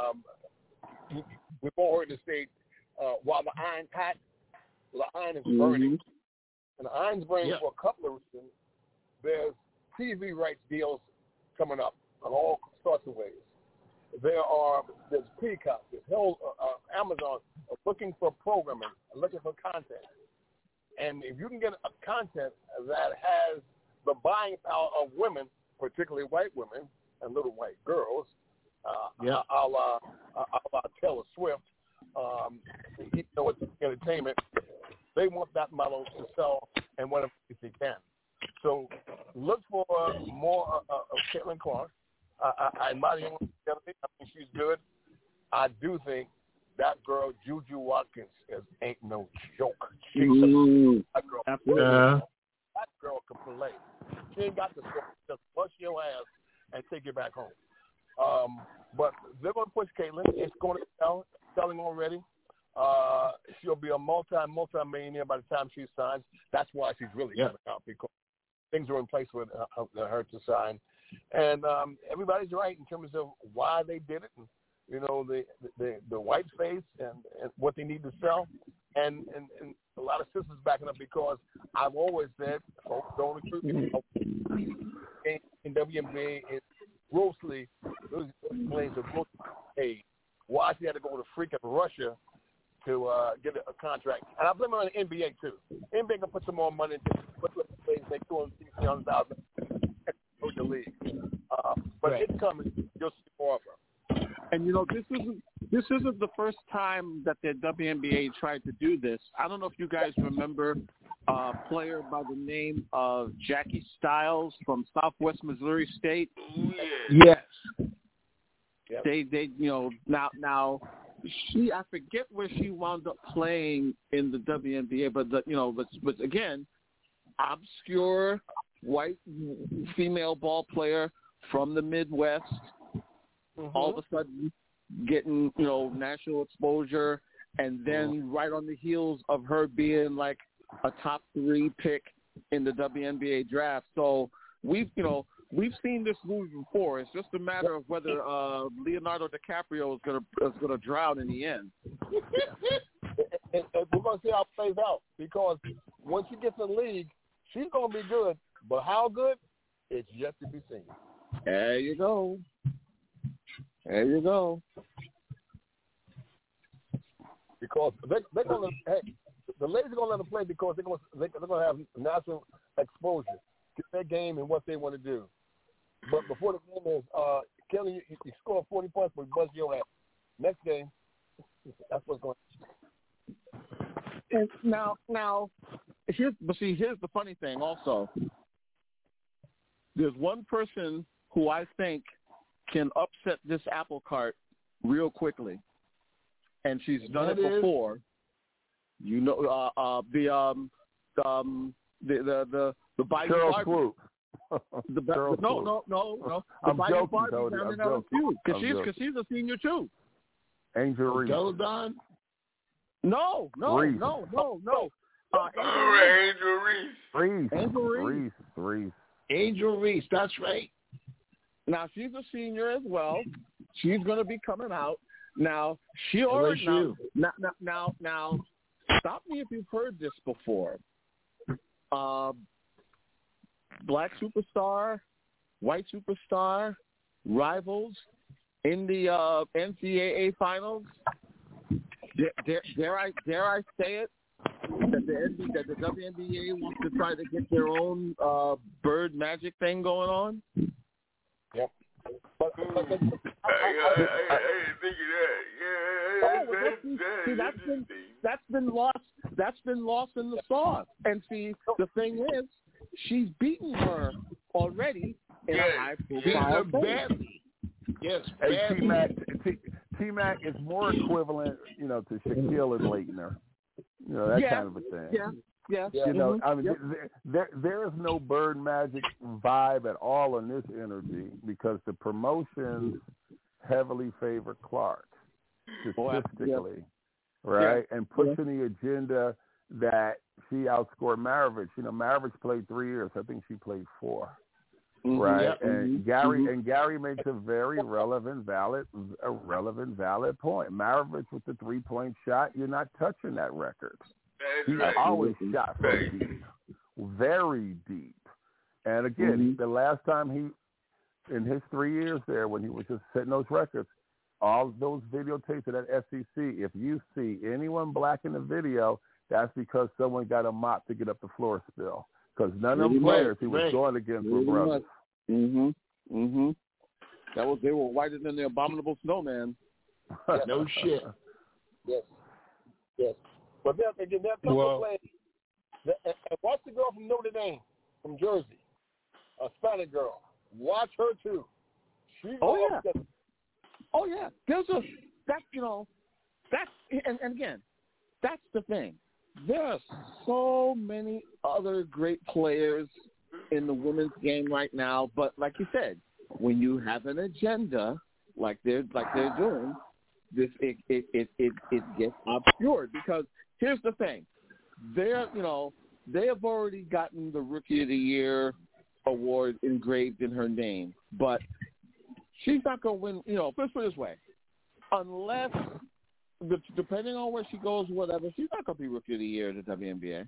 we've all heard the state. While the iron's hot, the iron is burning. And the iron's burning for a couple of reasons. There's TV rights deals coming up on all sorts of ways. There's Peacock, there's Amazon looking for programming, looking for content. And if you can get a content that has the buying power of women, particularly white women and little white girls, I'll Taylor Swift, you know, it's entertainment. They want that model to sell and whatever if they can. So look for more of Caitlin Clark. I admire young lady. I think she's good. I do think that girl Juju Watkins ain't no joke. That girl can play. She ain't got to just bust your ass and take you back home. But they're going to push Caitlin. It's going to sell. Selling already. She'll be a multi-millionaire by the time she signs. That's why she's really coming out, because things are in place for her to sign. And everybody's right in terms of why they did it, and you know the white space and what they need to sell, and a lot of sisters backing up, because I've always said, folks don't recruit in WNBA is grossly those players are grossly paid. Why she had to go to freaking Russia to get a contract. And I blame her on the NBA, too. NBA can put some more money into it. Make $200,000 for the league. But it's coming. You'll see more of her. And, you know, this isn't the first time that the WNBA tried to do this. I don't know if you guys remember a player by the name of Jackie Stiles from Southwest Missouri State. Yes. Yep. They you know, now she, I forget where she wound up playing in the WNBA, but but again, obscure white female ball player from the Midwest, all of a sudden getting, you know, national exposure, and then right on the heels of her being like a top 3 pick in the WNBA draft. So we've seen this movie before. It's just a matter of whether Leonardo DiCaprio is gonna drown in the end. and we're gonna see how it plays out, because once she gets in the league, she's gonna be good. But how good? It's yet to be seen. There you go. There you go. Because they're gonna, the ladies are gonna let them play, because they're gonna have national exposure to their game and what they want to do. But before the game is, Kelly, you score 40 points, but you buzz your ass. Next game, that's what's going on. And now, here's the funny thing also. There's one person who I think can upset this apple cart real quickly, and she's done it before. You know, the Bayou Cheryl Swoop. No. I'm joking, Barbie down in LSU, because she's a senior too. Angel Reese. Deladon? No. Angel Reese, that's right. Now, she's a senior as well. She's going to be coming out. Now, she already now, stop me if you've heard this before. Black superstar, white superstar, rivals in the NCAA finals. Dare I say it? That the WNBA wants to try to get their own bird magic thing going on? I didn't think of that. That's been lost in the sauce. And see, the thing is, she's beaten her already in a high-profile badly. Yes, T-Mac is more equivalent, to Shaquille and Leitner. That kind of a thing. Yeah. I mean, there is no Bird Magic vibe at all in this energy because the promotions heavily favor Clark statistically, right? Yeah. And pushing the agenda that she outscored Maravich. Maravich played 3 years. I think she played 4. Right, yep. And Gary makes a very relevant, valid point. Maravich with the 3-point shot, you're not touching that record. He always shot from deep, very deep. And again, the last time in his 3 years there, when he was just setting those records, all those videotapes of that SEC, if you see anyone black in the video, that's because someone got a mop to get up the floor spill. Because none of the players he was going against were brothers. They were whiter than the abominable snowman. No shit. Yes. But there are a couple of players. And watch the girl from Notre Dame, from Jersey, a Spanish girl. Watch her too. Oh yeah. And again, that's the thing. There are so many other great players in the women's game right now, but like you said, when you have an agenda like they're doing, it gets obscured because here's the thing. They have already gotten the Rookie of the Year award engraved in her name, but she's not going to win, let's put it this way. Unless depending on where she goes, whatever, she's not going to be Rookie of the Year in the WNBA.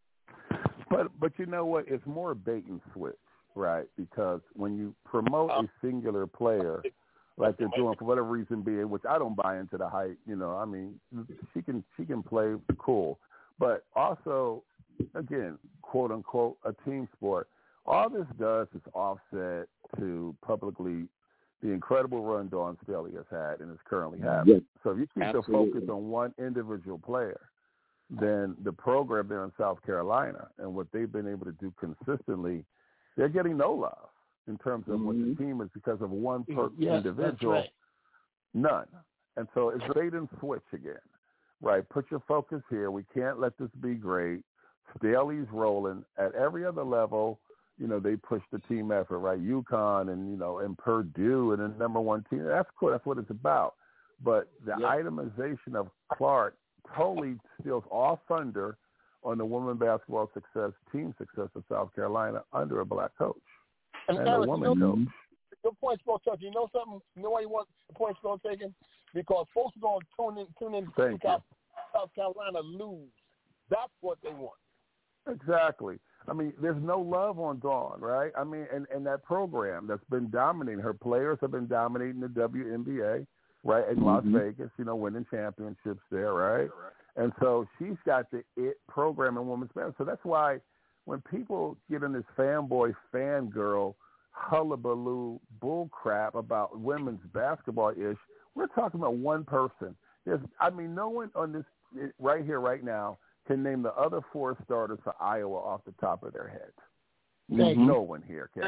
But you know what? It's more bait and switch, right? Because when you promote a singular player, like they're doing for whatever reason, being which I don't buy into the hype. I mean, she can play cool, but also, again, quote unquote, a team sport. All this does is offset to publicly the incredible run Dawn Staley has had and is currently having. Yes. So if you keep the focus on one individual player, then the program there in South Carolina and what they've been able to do consistently, they're getting no love in terms of what the team is because of one individual. Right. None. And so it's bait and switch again, right? Put your focus here. We can't let this be great. Staley's rolling at every other level. They push the team effort, right? UConn and Purdue and the number one team. That's cool. That's what it's about. But the itemization of Clark totally steals all thunder on the women basketball team success of South Carolina under a black coach and Alex, a woman coach. Your point's going to touch. You know something? You know why you want the points going to take? Because folks are going to tune in to South Carolina lose. That's what they want. Exactly. I mean, there's no love on Dawn, right? I mean, and that program that's been dominating. Her players have been dominating the WNBA, right, in Las Vegas, winning championships there, right? And so she's got the it program in women's basketball. So that's why when people get in this fanboy, fangirl, hullabaloo bullcrap about women's basketball-ish, we're talking about one person. No one on this right here, right now, can name the other 4 starters for Iowa off the top of their heads. No one here can.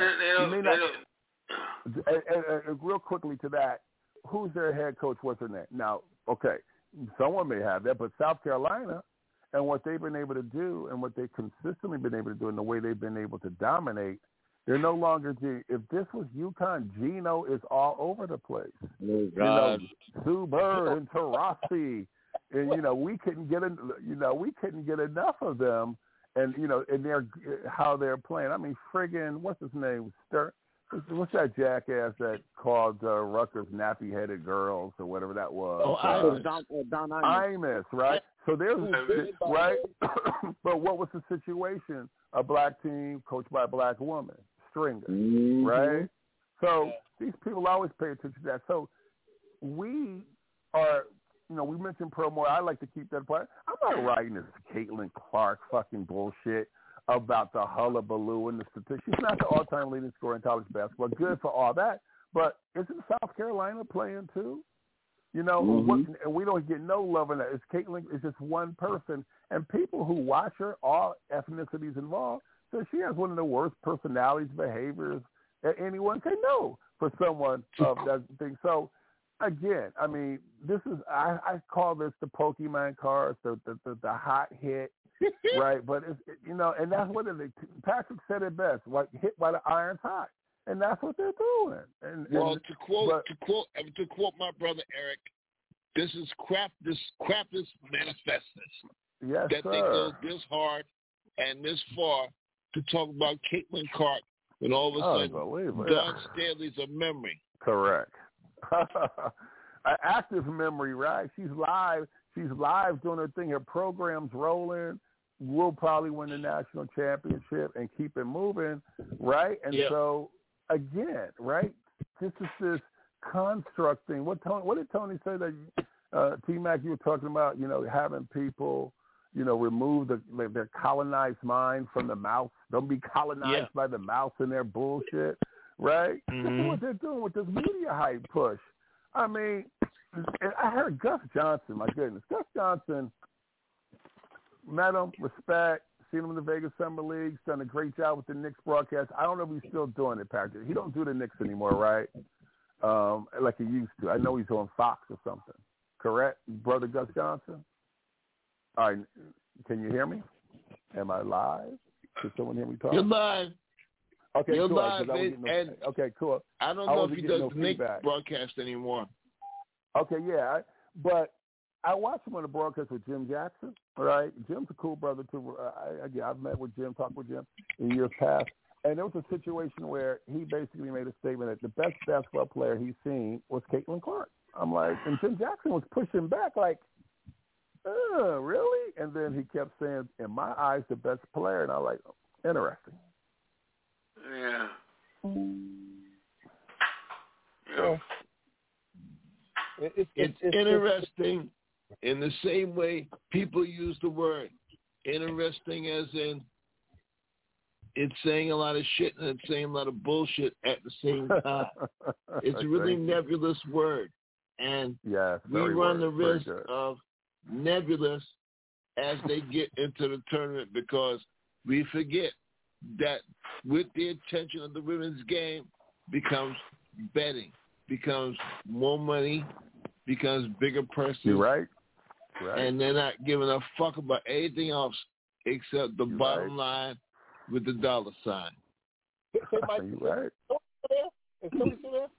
And real quickly to that, who's their head coach? What's her name? Now, okay, someone may have that, but South Carolina and what they've been able to do and what they've consistently been able to do and the way they've been able to dominate, they're no longer if this was UConn, Gino is all over the place. Oh, God. Sue Bird and Taurasi. And we couldn't get enough of them, and and how they're playing. I mean, friggin' what's his name? What's that jackass that called Rutgers nappy-headed girls or whatever that was? Don Imus, right? So there's right. But what was the situation? A black team coached by a black woman, Stringer, right? So these people always pay attention to that. So we are. We mentioned Pearl Moore. I like to keep that part. I'm not writing this Caitlin Clark fucking bullshit about the hullabaloo and the statistics. She's not the all-time leading scorer in college basketball. Good for all that. But isn't South Carolina playing too? You know, and we don't get no love in that. It's Caitlin. It's just one person, and people who watch her, all ethnicities involved, so she has one of the worst personalities, behaviors that anyone can know for someone of that thing. So, again, I mean, this is I call this the Pokemon cards, the hot hit, right? But it's and that's what Patrick said it best. Like hit while the iron's hot. And that's what they're doing. To quote my brother Eric, this is crap. This manifestus. Yes, that sir. they go this hard and this far to talk about Caitlin Clark, and all of a sudden, Dawn Staley's a memory. Correct. An active memory, right? She's live. She's live doing her thing. Her program's rolling. We'll probably win the national championship and keep it moving, right? And so. Again, right? This is this construct thing. What did Tony say that T-Mac you were talking about? Having people, remove their colonized mind from the mouse. Don't be colonized by the mouse and their bullshit, right? This is what they're doing with this media hype push. I mean, I heard Gus Johnson. My goodness, Gus Johnson. Met him, respect. Seen him in the Vegas Summer League. Done a great job with the Knicks broadcast. I don't know if he's still doing it, Patrick. He don't do the Knicks anymore, right? Like he used to. I know he's on Fox or something. Correct, brother Gus Johnson? All right. Can you hear me? Am I live? Can someone hear me talk? You're live. Okay, You're cool. live. Okay, cool. I don't know if he does the Knicks broadcast anymore. Okay, yeah. But I watched him on the broadcast with Jim Jackson, right? Jim's a cool brother, too. I've met with Jim, talked with Jim in years past. And there was a situation where he basically made a statement that the best basketball player he's seen was Caitlin Clark. I'm like, and Jim Jackson was pushing back like, really? And then he kept saying, in my eyes, the best player. And I was like, interesting. Yeah. It's interesting in the same way people use the word interesting, as in it's saying a lot of shit and it's saying a lot of bullshit at the same time. It's a really nebulous word. And we run the risk of nebulous as they get into the tournament, because we forget that with the attention of the women's game becomes betting, becomes more money, becomes bigger purses. You're right. And they're not giving a fuck about anything else except the bottom line with the dollar sign. You're right. Is Tony still there?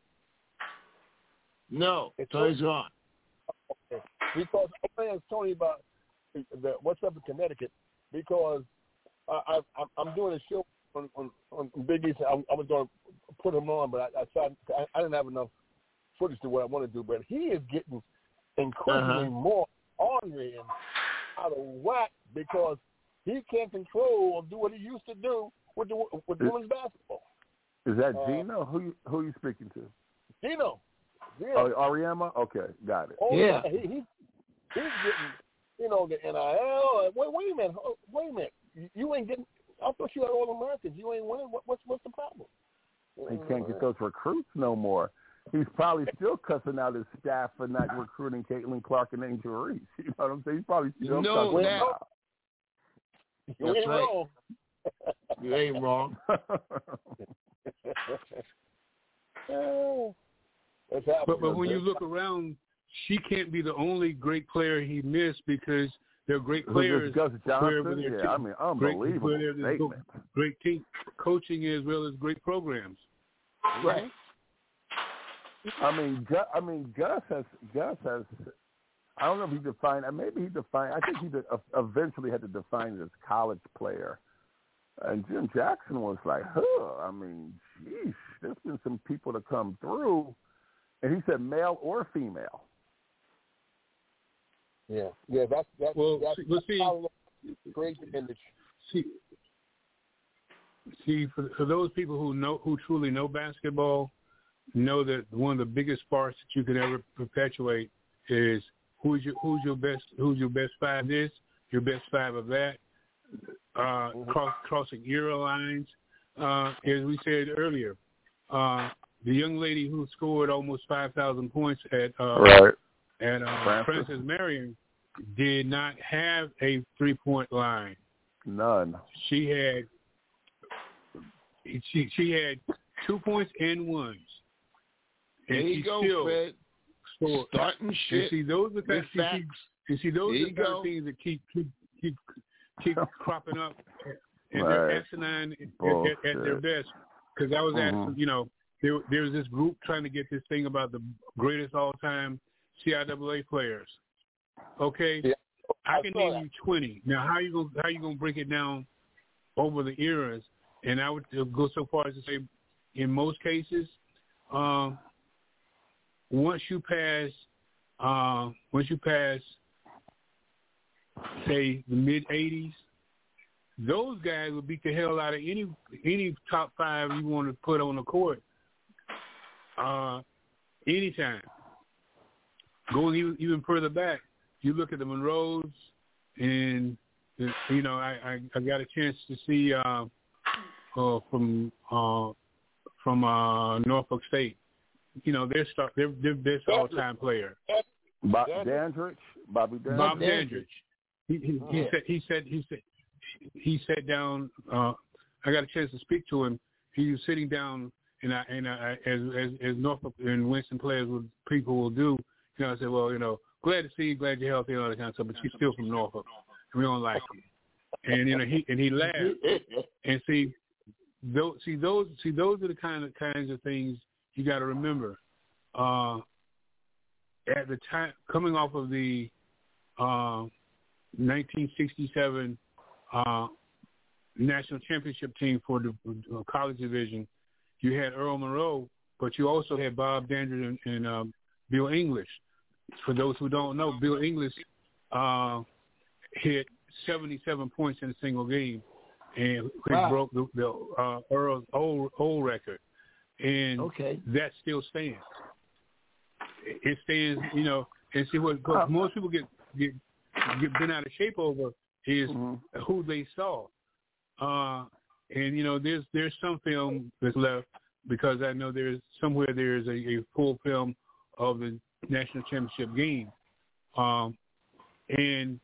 No, Tony's gone. Okay. Because I'm asking Tony about what's up in Connecticut, because I'm doing a show on Big East. I was going to put him on, but I didn't have enough footage to what I want to do. But he is getting increasingly more ornery and out of whack because he can't control or do what he used to do with women's basketball. Is that Gino? Who you speaking to? Gino. Oh, Ariema? Okay, got it. Oh, yeah. He's getting, the NIL. Wait a minute. You ain't getting. I thought you had all Americans. You ain't winning. What's the problem? He can't get those recruits no more. He's probably still cussing out his staff for not recruiting Caitlin Clark and Angel Reese. You know what I'm saying? He's probably still cussing them out. You ain't wrong. You ain't wrong. But when you look around, she can't be the only great player he missed, because there are great players. Gus Johnson? Yeah, I mean, unbelievable statement. Great team coaching as well as great programs. Right. I mean, Gus has. I don't know if he defined. Maybe he defined. I think he eventually had to define it as college player. And Jim Jackson was like, I mean, sheesh, there's been some people to come through. And he said male or female. Yeah, that's great image. See, for those people who truly know basketball, know that one of the biggest parts that you can ever perpetuate is who's your best five this, your best five of that, crossing era lines. As we said earlier, the young lady who scored almost 5,000 points at Frances Marion did not have a 3-point line. None. She had 2 points and ones. And there you go, Fred. Starting shit. And see, those are the kind of things that keep cropping up, and they're asinine at their best. Because I was asking, there was this group trying to get this thing about the greatest all-time CIAA players. Okay, yeah, I can name you 20. Now, how you gonna break it down over the eras? And I would go so far as to say, in most cases, once you pass, say the mid '80s, those guys would beat the hell out of any top 5 you want to put on the court. Anytime. Going even further back, you look at the Monroes, and I got a chance to see from Norfolk State. Their all-time player. Bobby Dandridge. He sat down. I got a chance to speak to him. He was sitting down, and as Norfolk and Winston players people will do. I said, well, glad to see you, glad you're healthy, and all that kind of stuff. But she's still from Norfolk, and we don't like him. And he laughed. And those are the kinds of things you got to remember. At the time, coming off of the 1967 national championship team for the college division, you had Earl Monroe, but you also had Bob Dandridge and Bill English. For those who don't know, Bill English hit 77 points in a single game, and broke the Earl's old record. And that still stands. It stands, and see what most people get bent out of shape over is who they saw. And there's some film that's left, because I know there's a full film of the national championship game. And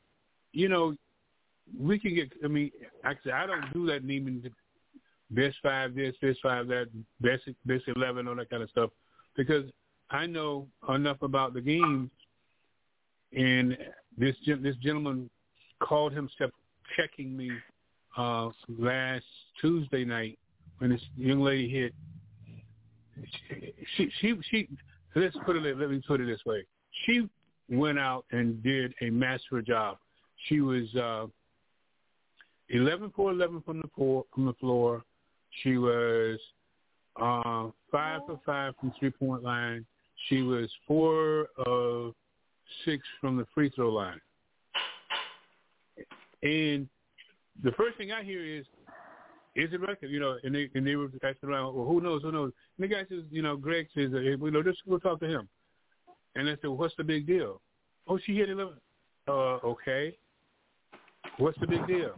we can get. I mean, actually, I don't do that naming best 5 this, best 5 that, best 11, all that kind of stuff, because I know enough about the game. And this gentleman called himself checking me last Tuesday night when this young lady hit. She let me put it this way. She went out and did a master job. She was 11 for 11 from the floor. She was 5 for 5 from 3-point line. She was 4 of 6 from the free throw line. And the first thing I hear is it record? And they were asking around, well, who knows? And the guy says, Greg says, we'll talk to him. And I said, well, what's the big deal? Oh, she hit 11. Okay. What's the big deal?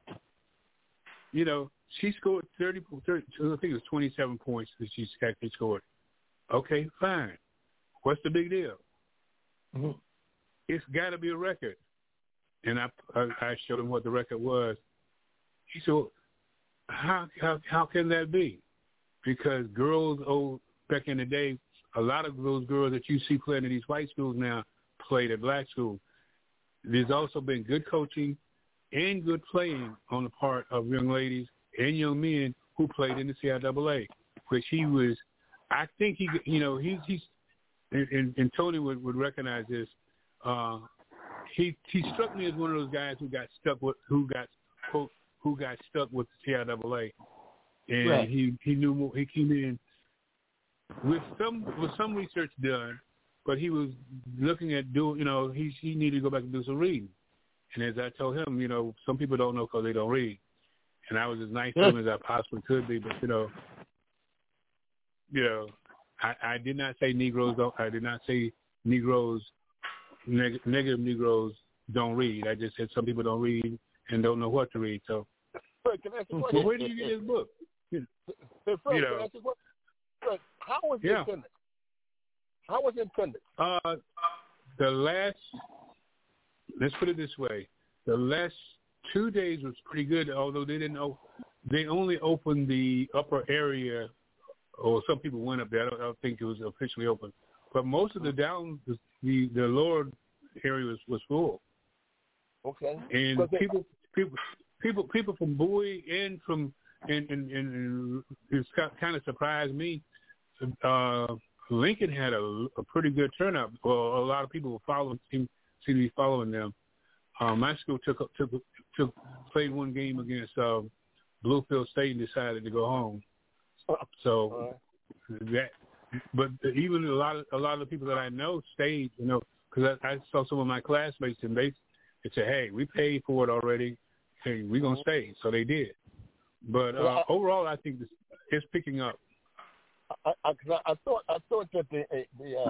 She scored 30, I think it was 27 points that she actually scored. Okay, fine. What's the big deal? Mm-hmm. It's got to be a record. And I showed him what the record was. He said, how can that be? Because girls, back in the day, a lot of those girls that you see playing in these white schools now played at black schools. There's also been good coaching and good playing on the part of young ladies and young men who played in the CIAA, which he was. I think he's and Tony would recognize this. He struck me as one of those guys who got stuck with the CIAA, and right. he knew more. He came in with some research done, but he was looking at doing. He needed to go back and do some reading. And as I told him, some people don't know because they don't read. And I was as nice to him as I possibly could be, but I did not say Negroes don't. I did not say Negroes. Negative Negroes don't read. I just said some people don't read and don't know what to read. So, Fred, can I ask you a question? Well, where did you get this book? Hey, Fred, can I ask you a question? How was the attendance? How was the attendance? Let's put it this way. The last 2 days was pretty good, although they only opened the upper area, or some people went up there. I don't think it was officially open. But most of the lower area was full. Okay. And people from Bowie and from and it's kind of surprised me. Lincoln had a pretty good turnout. Well, a lot of people were seem to be following them. My school played one game against Bluefield State and decided to go home. So but even a lot of the people that I know stayed, because I saw some of my classmates and they said, "Hey, we paid for it already. Hey, we're gonna stay." So they did. But overall, I think it's picking up. I thought that the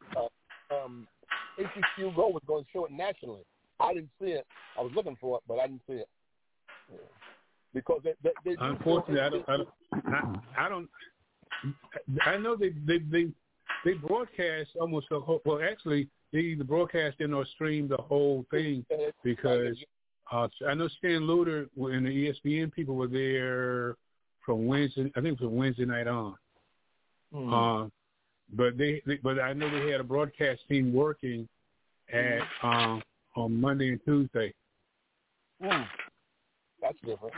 HBCU Go was going to show it nationally. I didn't see it. I was looking for it, but I didn't see it. Yeah. Because they unfortunately, I don't. I know they broadcast almost the whole. Well, actually, they either broadcast in or stream the whole thing because I know Stan Luter and the ESPN people were there from Wednesday. I think from Wednesday night on. Mm-hmm. But I know they had a broadcast team working at on Monday and Tuesday. That's different.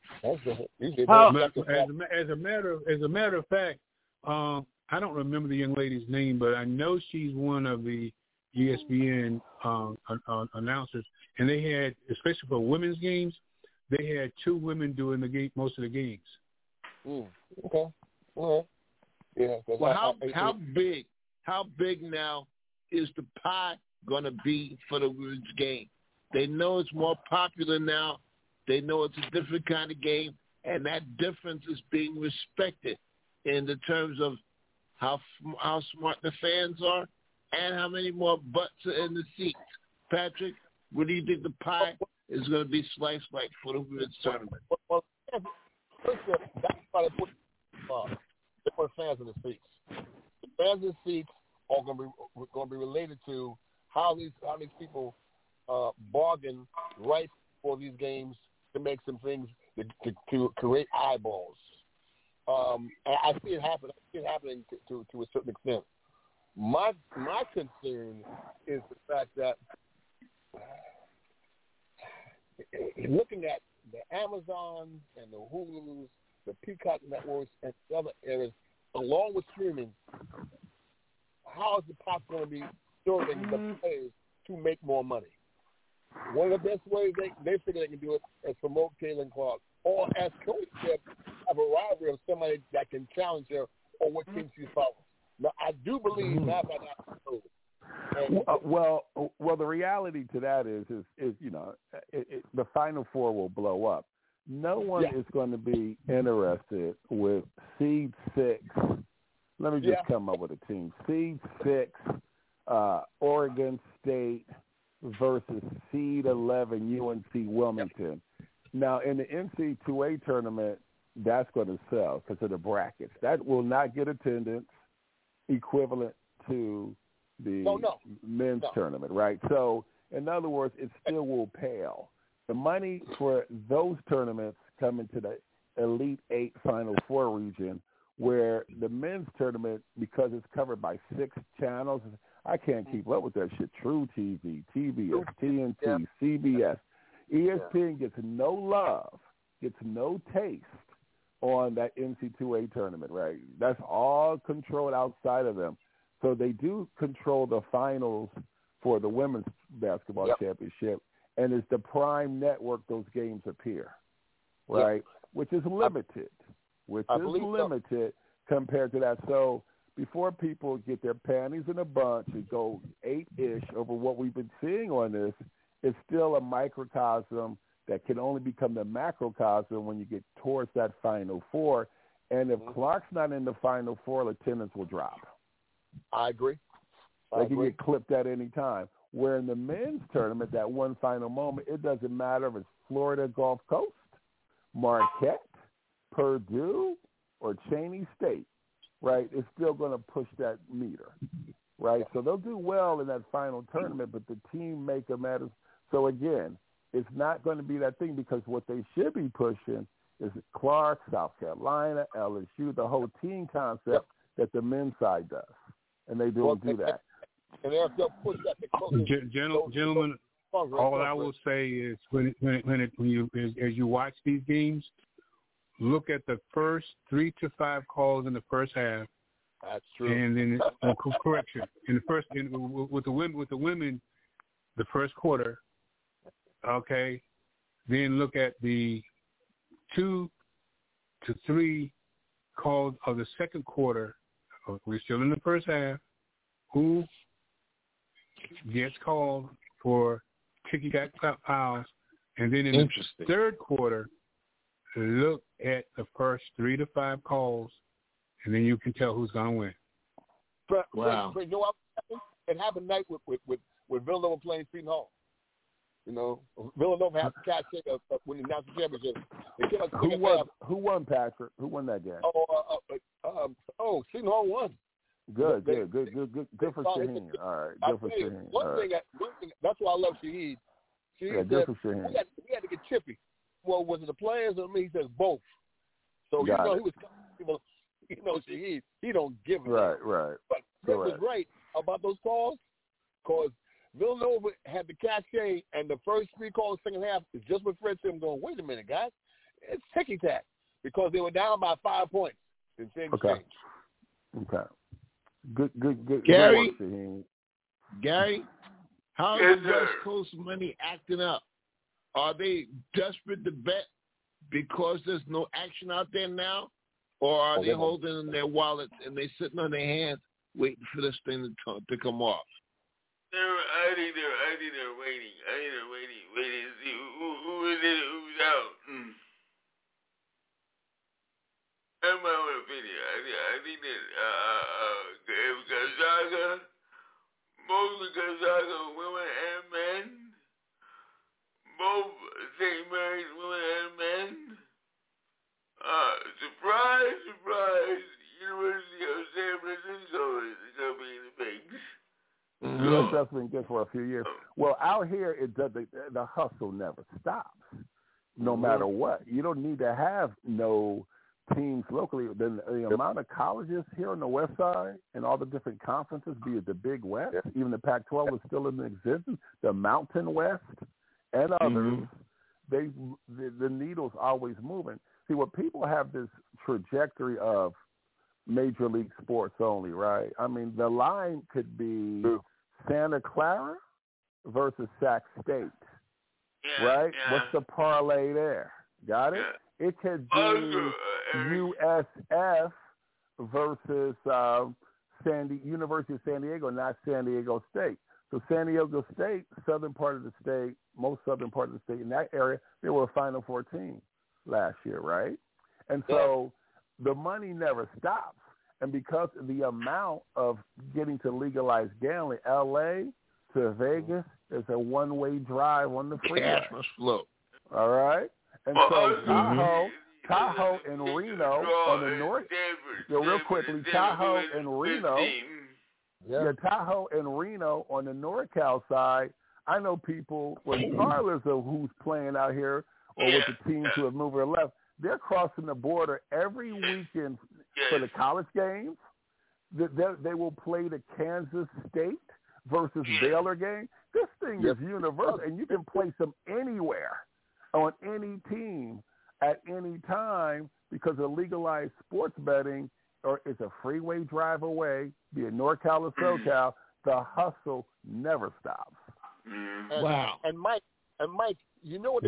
As a matter of fact, I don't remember the young lady's name, but I know she's one of the ESPN announcers, and they had, especially for women's games, they had 2 women doing the game, most of the games. Okay. All right. Yeah. Well, how big now is the pie going to be for the women's game? They know it's more popular now. They know it's a different kind of game, and that difference is being respected in the terms of how smart the fans are and how many more butts are in the seats. Patrick, what do you think the pie is going to be sliced like for the women's tournament? Well, that's why they put fans in the seats. The fans in the seats are going to be related to how these people bargain right for these games to make some things to create eyeballs. I see it happen. I see it happening to a certain extent. My concern is the fact that looking at the Amazons and the Hulus, the Peacock networks, and other areas, along with streaming, how is the pop going to be serving the players to make more money? One of the best ways they figure they can do it is promote Caitlin Clark, or as Coach said, have a rivalry of somebody that can challenge her on what team she follows. Now, I do believe that. Well, the reality to that is the Final Four will blow up. No one is going to be interested with seed 6. Let me just come up with a team. Seed 6, Oregon State versus seed 11, UNC Wilmington. Now, in the NCAA tournament, that's going to sell because of the brackets. That will not get attendance equivalent to the men's tournament, right? So, in other words, it still will pale. The money for those tournaments come into the Elite 8 Final Four region, where the men's tournament, because it's covered by 6 channels, I can't keep up with that shit. True TV, TBS, TNT, CBS. ESPN gets no love, gets no taste on that NCAA tournament, right? That's all controlled outside of them. So they do control the finals for the women's basketball championship, and it's the prime network those games appear, right? Which is limited, compared to that. So before people get their panties in a bunch and go 8-ish over what we've been seeing on this, it's still a microcosm that can only become the macrocosm when you get towards that Final Four. And if Clark's not in the Final Four, attendance will drop. I agree. They can get clipped at any time. Where in the men's tournament, that one final moment, it doesn't matter if it's Florida Gulf Coast, Marquette, Purdue, or Cheney State. right, is still going to push that meter, right? So they'll do well in that final tournament, but the team maker matters. So, again, it's not going to be that thing because what they should be pushing is Clark, South Carolina, LSU, the whole team concept that the men's side does. And they do that. And they'll push that. Gentlemen, all I will say is when you watch these games, look at the first 3 to 5 calls in the first half. That's true. And then correction with the women, the first quarter. Okay, then look at the 2 to 3 calls of the second quarter. We're still in the first half. Who gets called for ticky-tack fouls? And then in the third quarter, look at the first 3 to 5 calls, and then you can tell who's going to win. Wow. You know what happened? It happened tonight with Villanova playing Seton Hall. You know, Villanova has to catch it when the national championship. Who won, Patrick? Who won that game? Seton Hall won. Good for Shaheen. All right, good for Shaheen. One thing, that's why I love Shaheen. Good for Shaheen. We had to get chippy. Well, was it the players or me? He says both. So he was, Shaheen, he don't give a Right. But Chris was right about those calls because Villanova had the cachet, and the first 3 calls, second half, is just what Fred said. I'm going, wait a minute, guys. It's ticky-tack because they were down by 5 points in things changed. Okay. Good. Gary, Gary, how is the West Coast money acting up? Are they desperate to bet because there's no action out there now? Or are they holding in their wallets and they sitting on their hands waiting for this thing to come off? I think they're waiting. Waiting to see who is it, who's out. That's my own opinion. I think that Gonzaga, mostly Gonzaga women and men, both St. Mary's women and men. Surprise, University of San Francisco is going to be in the mix. Yes, that's been good for a few years. Well, out here, the hustle never stops, no matter what. You don't need to have no teams locally. The amount of colleges here on the West Side and all the different conferences, be it the Big West, even the Pac-12 was still in existence, the Mountain West, and others, the needle's always moving. See, what people have this trajectory of Major League Sports only, right? I mean, the line could be Santa Clara versus Sac State, right? What's the parlay there? Got it? It could be USF versus University of San Diego, not San Diego State. So San Diego State, southern part of the state, most southern part of the state, in that area, they were a Final Four team last year, right? And so the money never stops. And because of the amount of getting to legalize gambling, L.A. to Vegas is a one-way drive on the freeway. Cash must flow. All right? And so Tahoe and Reno on the north. Real quickly, Tahoe and Reno. Tahoe and Reno on the NorCal side. I know people, regardless of who's playing out here or with the teams who have moved or left, they're crossing the border every weekend for the college games. They will play the Kansas State versus Baylor game. This thing is universal, and you can place them anywhere on any team at any time because of legalized sports betting, or it's a freeway drive away, be it NorCal or SoCal. The hustle never stops. Wow. And Mike, you know what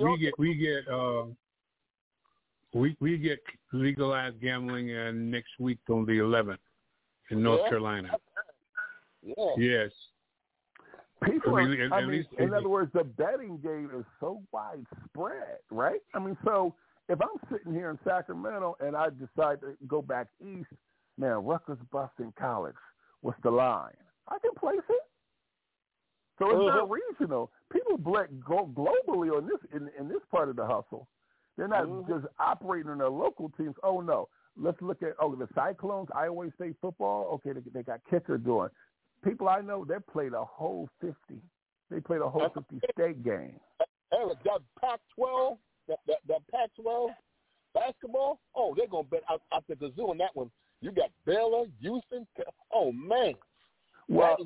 we get legalized gambling next week on the 11th in North Carolina. Yes. People in other words, the betting game is so widespread, right? I mean, so if I'm sitting here in Sacramento and I decide to go back east, man, Rutgers busting college. What's the line? I can place it. So it's not regional. People go globally on this in this part of the hustle. They're not just operating on their local teams. Oh no, let's look at the Cyclones, Iowa State football. Okay, they got kicker doing. People I know, they played a whole 50. They played a whole 50 state game. Eric, that Pac-12, that Pac-12 basketball. Oh, they're gonna bet out the kazoo in that one. You got Baylor, Houston. Oh man. But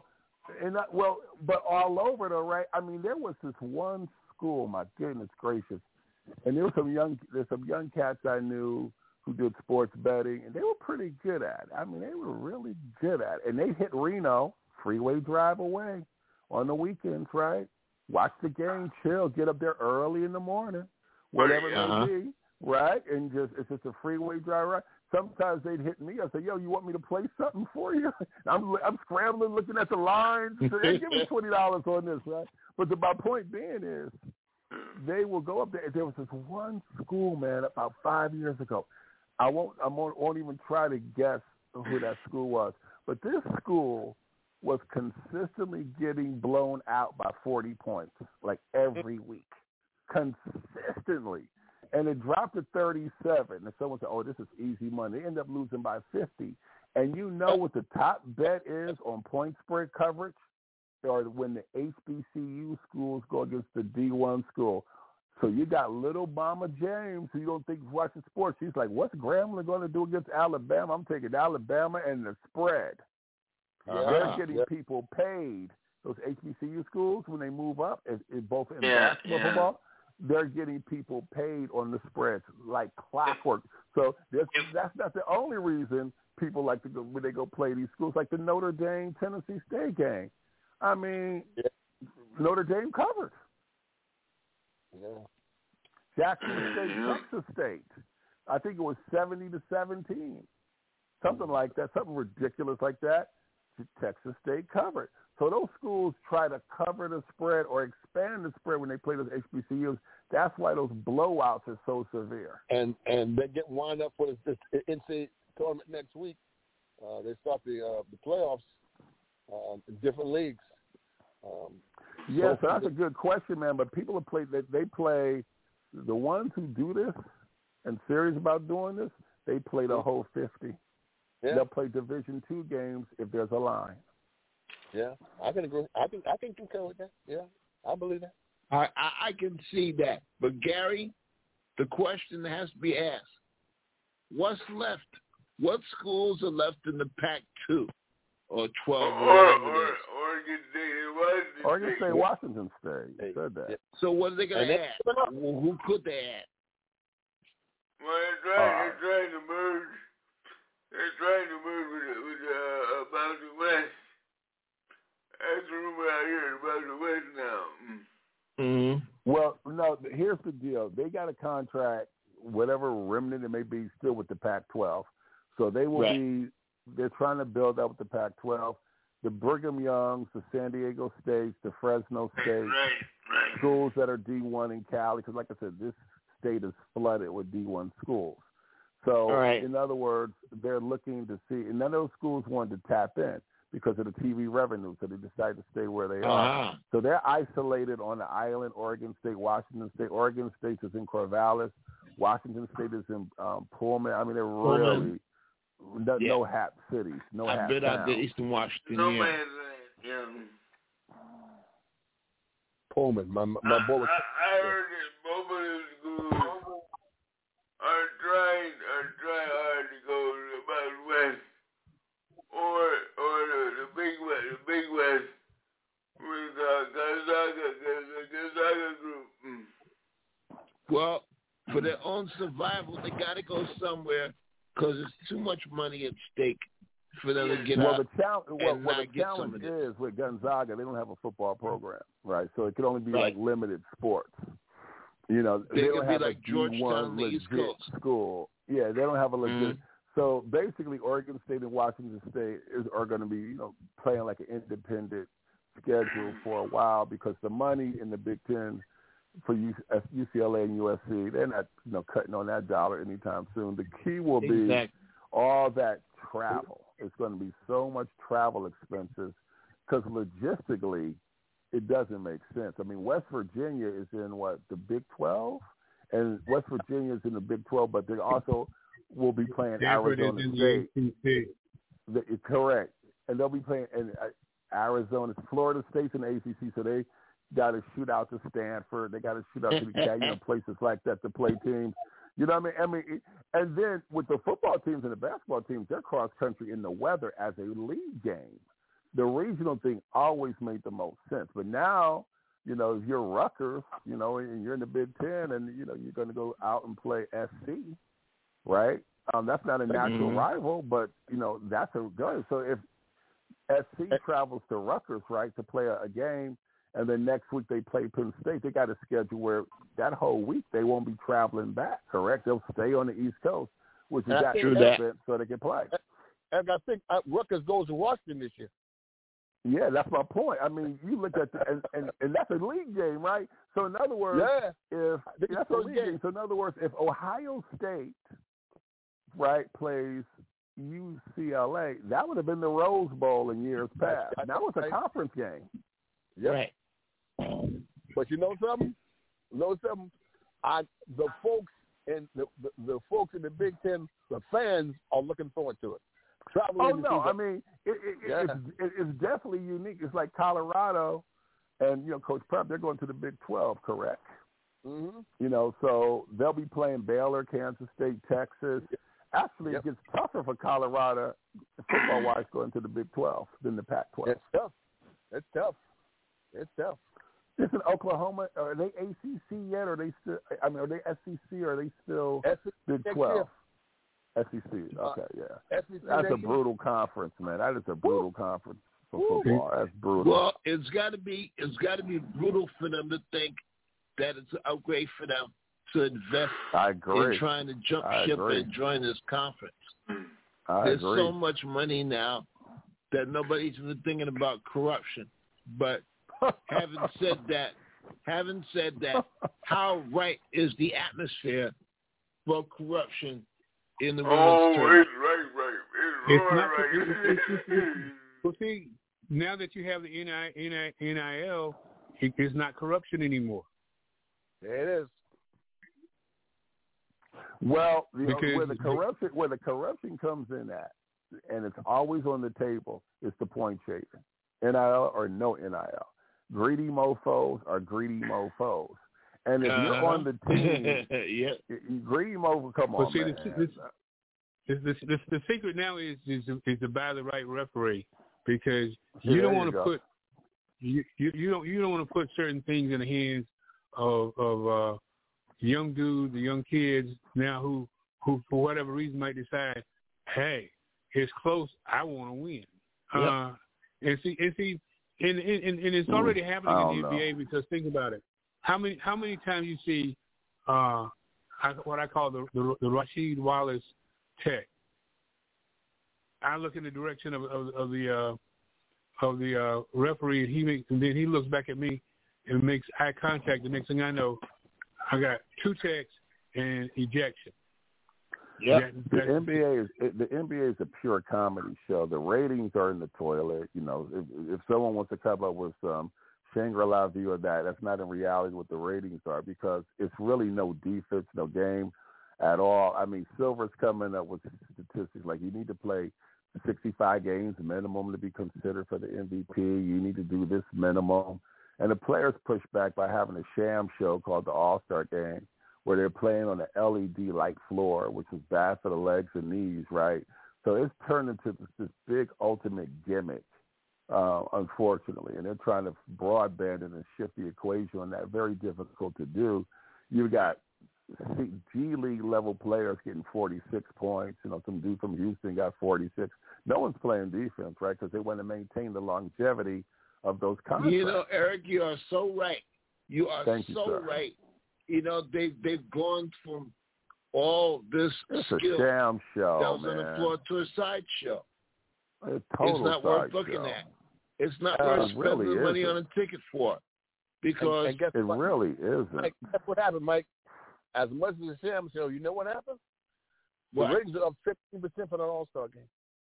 all over though, right? I mean, there was this one school. My goodness gracious, and there's some young cats I knew who did sports betting, and they were pretty good at it. I mean, they were really good at it. And they hit Reno, freeway drive away on the weekends, right? Watch the game, chill, get up there early in the morning, whatever it may be, right? And it's just a freeway drive, right? Sometimes they'd hit me. I say, "Yo, you want me to play something for you?" I'm scrambling, looking at the lines. Hey, give me $20 on this, right? But my point being is, they will go up there. There was this one school, man, about 5 years ago. I won't even try to guess who that school was. But this school was consistently getting blown out by 40 points, like every week, consistently. And it dropped to 37. And someone said, "Oh, this is easy money." They end up losing by 50. And you know what the top bet is on point spread coverage? Or when the HBCU schools go against the D1 school. So you got little Mama James, who you don't think is watching sports. She's like, "What's Grambling going to do against Alabama? I'm taking Alabama and the spread." They're getting people paid. Those HBCU schools, when they move up, both in basketball and football, they're getting people paid on the spreads like clockwork. So that's not the only reason people like to go when they go play these schools, like the Notre Dame Tennessee State game. I mean, Notre Dame covered. Jackson State, Texas State. I think it was 70-17, something like that, something ridiculous like that. Texas State covered. So those schools try to cover the spread or expand the spread when they play those HBCUs. That's why those blowouts are so severe. And they get wound up for this NCAA tournament next week. They start the playoffs in different leagues. So that's a good question, man. But people have played. They play. The ones who do this and serious about doing this, they play the whole 50. Yeah. They'll play Division II games if there's a line. Yeah, I can agree. I can concur with that. Yeah, I believe that. I can see that. But Gary, the question has to be asked: what's left? What schools are left in the Pac-2 or 12? Oregon State, Washington State. You said that. So what are they going to add? Who could they add? Well, they're trying to merge. They're trying to merge with Mountain West. That's the rumor I hear about the West now. Mm-hmm. Well, no, here's the deal. They got a contract, whatever remnant it may be, still with the Pac-12. So they will be, they're trying to build up with the Pac-12. The Brigham Youngs, the San Diego States, the Fresno State, schools that are D1 in Cali, because like I said, this state is flooded with D1 schools. So, in other words, they're looking to see, and none of those schools wanted to tap in because of the TV revenue, so they decided to stay where they are. So they're isolated on the island, Oregon State, Washington State. Oregon State is in Corvallis. Washington State is in Pullman. I mean, they're really no hap cities, no hap towns. I've been out to Eastern Washington. No man's land, Pullman, my boy was... I heard that both of those schools are trying hard to go to the Mountain West or the Big West with Gonzaga group. Well, for their own survival, they got to go somewhere because there's too much money at stake for them to get out. The challenge is with Gonzaga, they don't have a football program, right? So it can only be like limited sports. You know, they don't have like a Georgetown, legit school. Yeah, they don't have a legit. So basically, Oregon State and Washington State are going to be, playing like an independent schedule for a while because the money in the Big Ten for UCLA and USC, they're not, cutting on that dollar anytime soon. The key will be all that travel. It's going to be so much travel expenses because logistically, it doesn't make sense. I mean, West Virginia is in the Big 12? And West Virginia is in the Big 12, but they're also will be playing Stanford Arizona State. Correct. And they'll be playing in Arizona. Florida State's in the ACC, so they got to shoot out to Stanford. They got to shoot out to the places like that to play teams. You know what I mean? And then with the football teams and the basketball teams, they're cross country in the weather as a league game. The regional thing always made the most sense. But now, you know, if you're Rutgers, you know, and you're in the Big Ten, and you know you're going to go out and play SC, right? That's not a natural rival, but you know that's a good. So if SC travels to Rutgers, right, to play a game, and then next week they play Penn State, they got a schedule where that whole week they won't be traveling back, correct? They'll stay on the East Coast, which is that event, so they can play. And I think Rutgers goes to Washington this year. Yeah, that's my point. I mean, you look at and that's a league game, right? So in other words, if that's a league game. So in other words, if Ohio State, right, plays UCLA, that would have been the Rose Bowl in years past. Now it's a conference game. Yep. Right. But you know something? The folks in the folks in the Big Ten, the fans are looking forward to it. I mean, it's definitely unique. It's like Colorado and, you know, Coach Prep, they're going to the Big 12, correct? Mm-hmm. You know, so they'll be playing Baylor, Kansas State, Texas. Actually, it gets tougher for Colorado football-wise going to the Big 12 than the Pac-12. It's tough. Listen, Oklahoma, are they ACC yet? Or are they still? I mean, are they SEC or are they still Big 12? SEC. Okay, yeah. SEC That's a brutal conference, man. That is a brutal conference for football. That's brutal. Well, it's got to be brutal for them to think that it's an upgrade for them to invest in trying to jump ship and join this conference. There's so much money now that nobody's even thinking about corruption. But having said that, how right is the atmosphere for corruption in the women's tournament? It's right. Well, see, now that you have the NIL, it's not corruption anymore. There it is. Well, where the corruption comes in at, and it's always on the table, is the point chasing. NIL or no NIL. Greedy mofos are greedy mofos. And if you're on the team, greedy mofos, come on, man. The secret now is to buy the right referee, because you don't want to put you don't want to put certain things in the hands of young dudes, the young kids now who for whatever reason might decide, hey, it's close, I want to win. And it's already happening in the NBA, because think about it. How many times you see what I call the Rasheed Wallace tech? I look in the direction of the referee, and then he looks back at me and makes eye contact. The next thing I know, I got 2 techs and ejection. Yeah, the NBA is a pure comedy show. The ratings are in the toilet. You know, if someone wants to come up with some Shangri-La view of that, that's not in reality what the ratings are, because it's really no defense, no game at all. I mean, Silver's coming up with statistics like you need to play 65 games minimum to be considered for the MVP. You need to do this minimum. And the players push back by having a sham show called the All-Star Game, where they're playing on an LED light floor, which is bad for the legs and knees, right? So it's turned into this big ultimate gimmick, unfortunately, and they're trying to broadband it and shift the equation on that. Very difficult to do. You've got G League level players getting 46 points. You know, some dude from Houston got 46. No one's playing defense, right? Because they want to maintain the longevity of those contracts. You know, Eric, you are so right. You are so right. You know, they've gone from all this skill a sham show, that was on the floor to a sideshow. It's not worth looking at. It's not worth spending the money on a ticket for, because and guess it what? Really isn't. Mike, guess what happened, Mike? As much as a sham show, you know what happened? What? The ratings are up 15% for an All-Star game.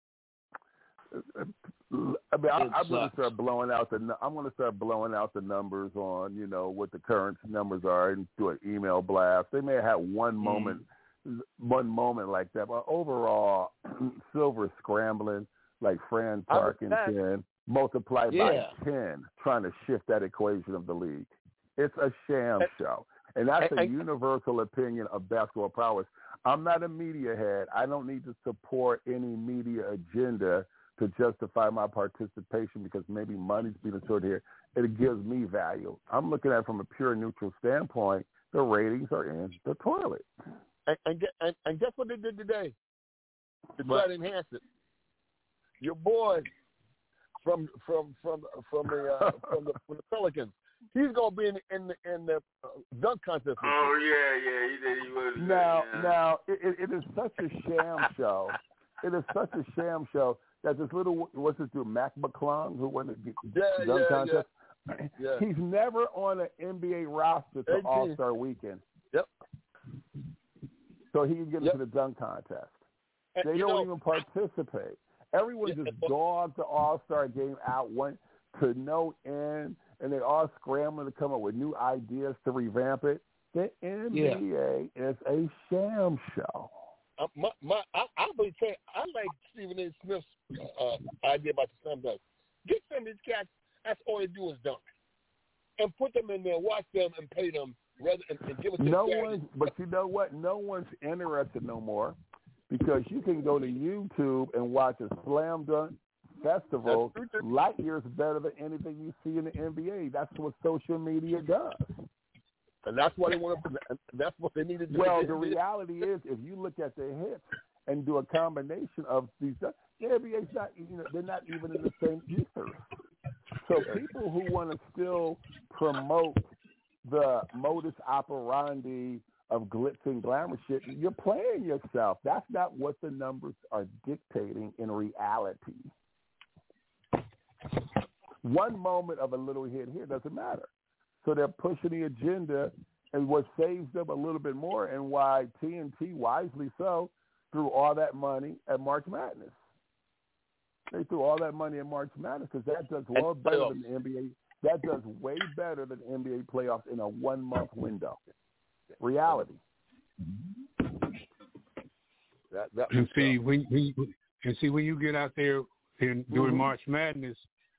I mean, I'm going to start blowing out the numbers on, you know, what the current numbers are, and do an email blast. They may have had one moment one moment like that. But overall, Silver scrambling like Fran Tarkenton multiplied by 10, trying to shift that equation of the league. It's a sham show. And that's a universal opinion of basketball prowess. I'm not a media head. I don't need to support any media agenda to justify my participation because maybe money's being assured here. It gives me value. I'm looking at it from a pure neutral standpoint. The ratings are in the toilet. And guess what they did today to try to enhance it? Your boy from the Pelicans, he's gonna be in the dunk contest. Oh yeah, he did. He was. Now it is such a sham show. It is such a sham show that this little Mac McClung, who won the dunk contest. Yeah. He's never on an NBA roster till All-Star weekend. Yep. So he can get into the dunk contest. They don't even participate. Everyone just dogged the All-Star game out, went to no end, and they all scrambling to come up with new ideas to revamp it. The NBA is a sham show. I like Stephen A. Smith's idea about the slam dunk. Get some of these cats. That's all they do is dunk, and put them in there, watch them, and pay them rather and give it to But you know what? No one's interested no more because you can go to YouTube and watch a slam dunk festival light years better than anything you see in the NBA. That's what social media does. And that's what they want to. That's what they need to do. Well, the reality is, if you look at the hits and do a combination of these, the NBA's not. They're not even in the same ethos. So people who want to still promote the modus operandi of glitz and glamour shit, you're playing yourself. That's not what the numbers are dictating in reality. One moment of a little hit here doesn't matter. So they're pushing the agenda, and what saves them a little bit more, and why TNT, wisely so, threw all that money at March Madness. They threw all that money at March Madness because that does well better than the NBA. That does way better than the NBA playoffs in a 1-month window. Reality. And see when you get out there and during March Madness,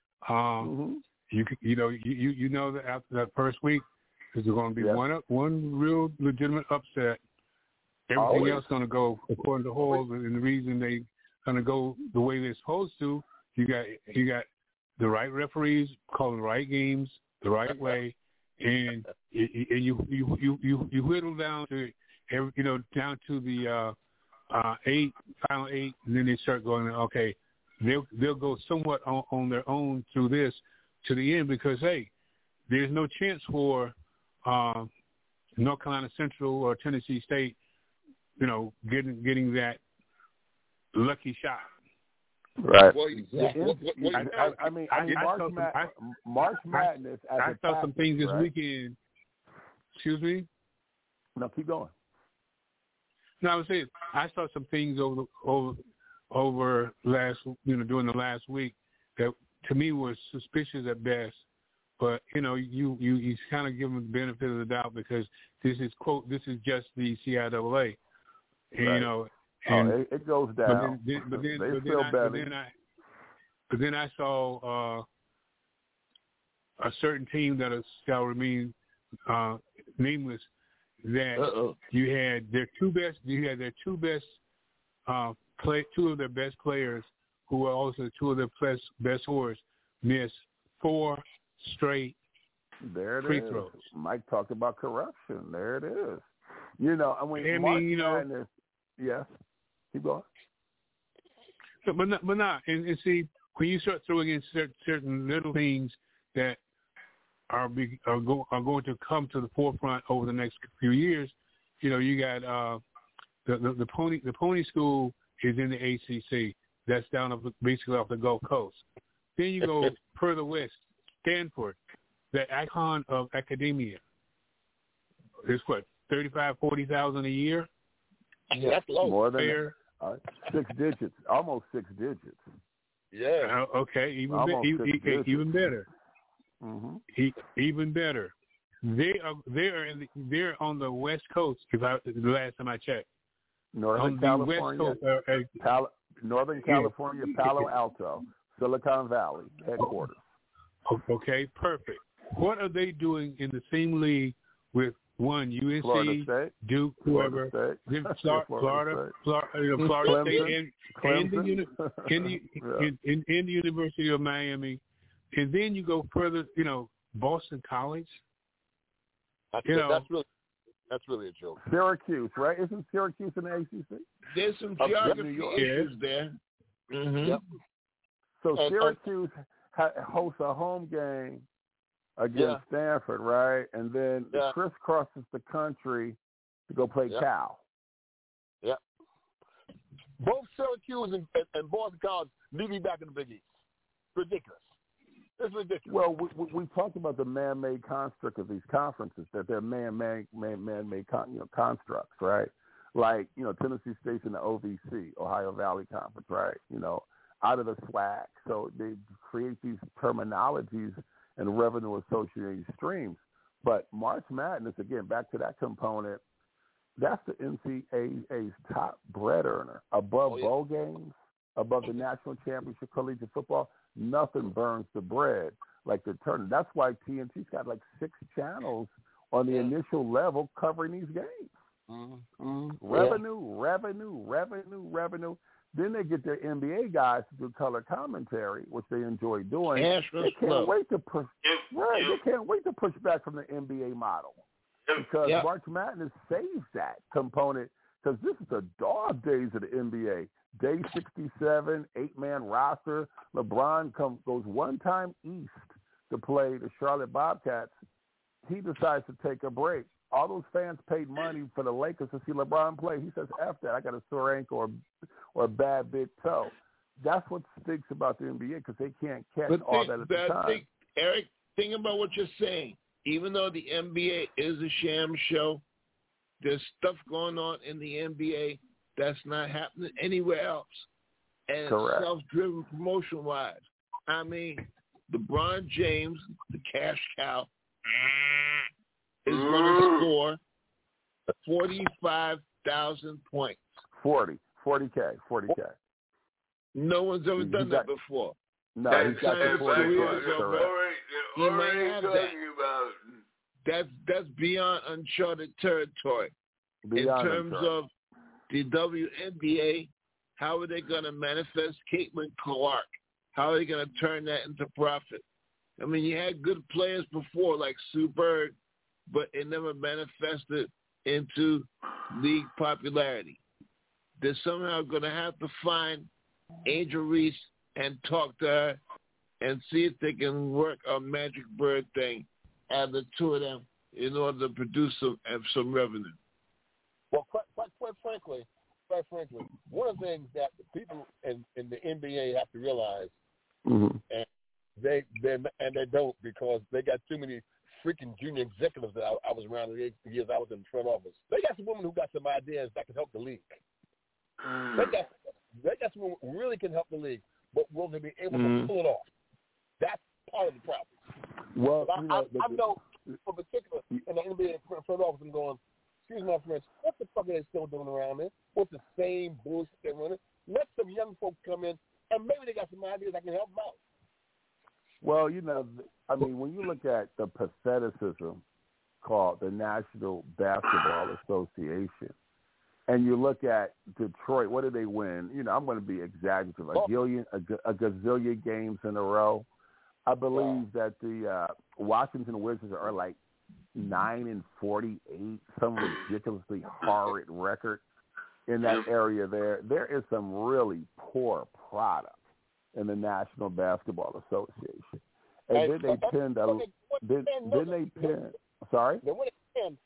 you know that after that first week, there's going to be one real legitimate upset. Everything else going to go according to Holes, and the reason they going to go the way they're supposed to. You got the right referees calling the right games the right way, and you whittle down to down to the final 8, and then they start going. Okay, they'll go somewhat on their own through this to the end because there's no chance for North Carolina Central or Tennessee State, getting that lucky shot. Right. Well, March Madness. I saw some things this weekend. Excuse me? No, keep going. No, I was saying I saw some things over last, during the last week that to me was suspicious at best. But you kind of give them the benefit of the doubt because this is just the CIAA. Right. And, it goes down. But then I saw a certain team that shall remain nameless. That you had their two best players who were also two of their best scorers miss 4 straight free throws. Mike talked about corruption. There it is. Madness. Yes. Keep going. But not. And see, when you start throwing in certain little things that are going to come to the forefront over the next few years, you got the Pony School is in the ACC. That's down basically off the Gulf Coast. Then you go further west, Stanford, the icon of academia. It's what, 40,000 a year? That's low. More than 6 digits, almost 6 digits. Yeah. Okay, even better. Mm-hmm. Even better. They're on the West Coast. The last time I checked, Northern California, Northern California, Palo Alto, Silicon Valley headquarters. Okay, perfect. What are they doing in the same league with UNC, Florida State, Duke, whoever, Florida State, and the University of Miami, and then you go further, Boston College. That's really a joke. Syracuse, right? Isn't Syracuse in the ACC? There's some geography issues there. Mm-hmm. Yep. So Syracuse hosts a home game against Stanford, right? And then crisscrosses the country to go play Cal. Yep. Both Syracuse and Boston College need me back in the Big East. Ridiculous. It's ridiculous. Well, we talked about the man-made construct of these conferences, that they're man-made constructs, right? Like, Tennessee State's in the OVC, Ohio Valley Conference, right? Out of the SWAC. So they create these terminologies and revenue associated streams. But March Madness, again, back to that component, that's the NCAA's top bread earner. Above bowl games, above the national championship collegiate football, nothing burns the bread like the tournament. That's why TNT's got like 6 channels on the initial level covering these games. Mm-hmm. Revenue. Then they get their NBA guys to do color commentary, which they enjoy doing. They can't wait to push. Right, they can't wait to push back from the NBA model because March Madness saves that component because this is the dog days of the NBA. Day 67, 8-man roster. LeBron goes one time east to play the Charlotte Bobcats. He decides to take a break. All those fans paid money for the Lakers to see LeBron play. He says, F that. I got a sore ankle or a bad big toe. That's what stinks about the NBA because they can't catch all that at the time. Eric, think about what you're saying. Even though the NBA is a sham show, there's stuff going on in the NBA that's not happening anywhere else. And Correct. Self-driven promotion-wise. I mean, LeBron James, the cash cow, is going to score 45,000 points. 40K. No one's ever done that before. No, he's got the 40K. He might have that. That's beyond uncharted territory. In terms of the WNBA, how are they going to manifest Caitlin Clark? How are they going to turn that into profit? I mean, you had good players before like Sue Bird, but it never manifested into league popularity. They're somehow going to have to find Angel Reese and talk to her and see if they can work a Magic Bird thing out of the two of them in order to produce some revenue. Well, quite frankly, one of the things that the people in the NBA have to realize, and they don't because they got too many freaking junior executives that I was around the years I was in the front office. They got some women who got some ideas that can help the league. They got some women who really can help the league, but will they be able to pull it off? That's part of the problem. Well, I know, in particular, in the NBA front office, I'm going, excuse my French, what the fuck are they still doing around there? What's the same bullshit they're running? Let some young folks come in, and maybe they got some ideas that can help them out. Well, I mean, when you look at the patheticism called the National Basketball Association, and you look at Detroit, what did they win? I'm going to be exaggerative, a gazillion games in a row. I believe that the Washington Wizards are like 9-48, some ridiculously horrid record in that area there. There is some really poor product in the National Basketball Association. And then they pinned sorry? They want to pin.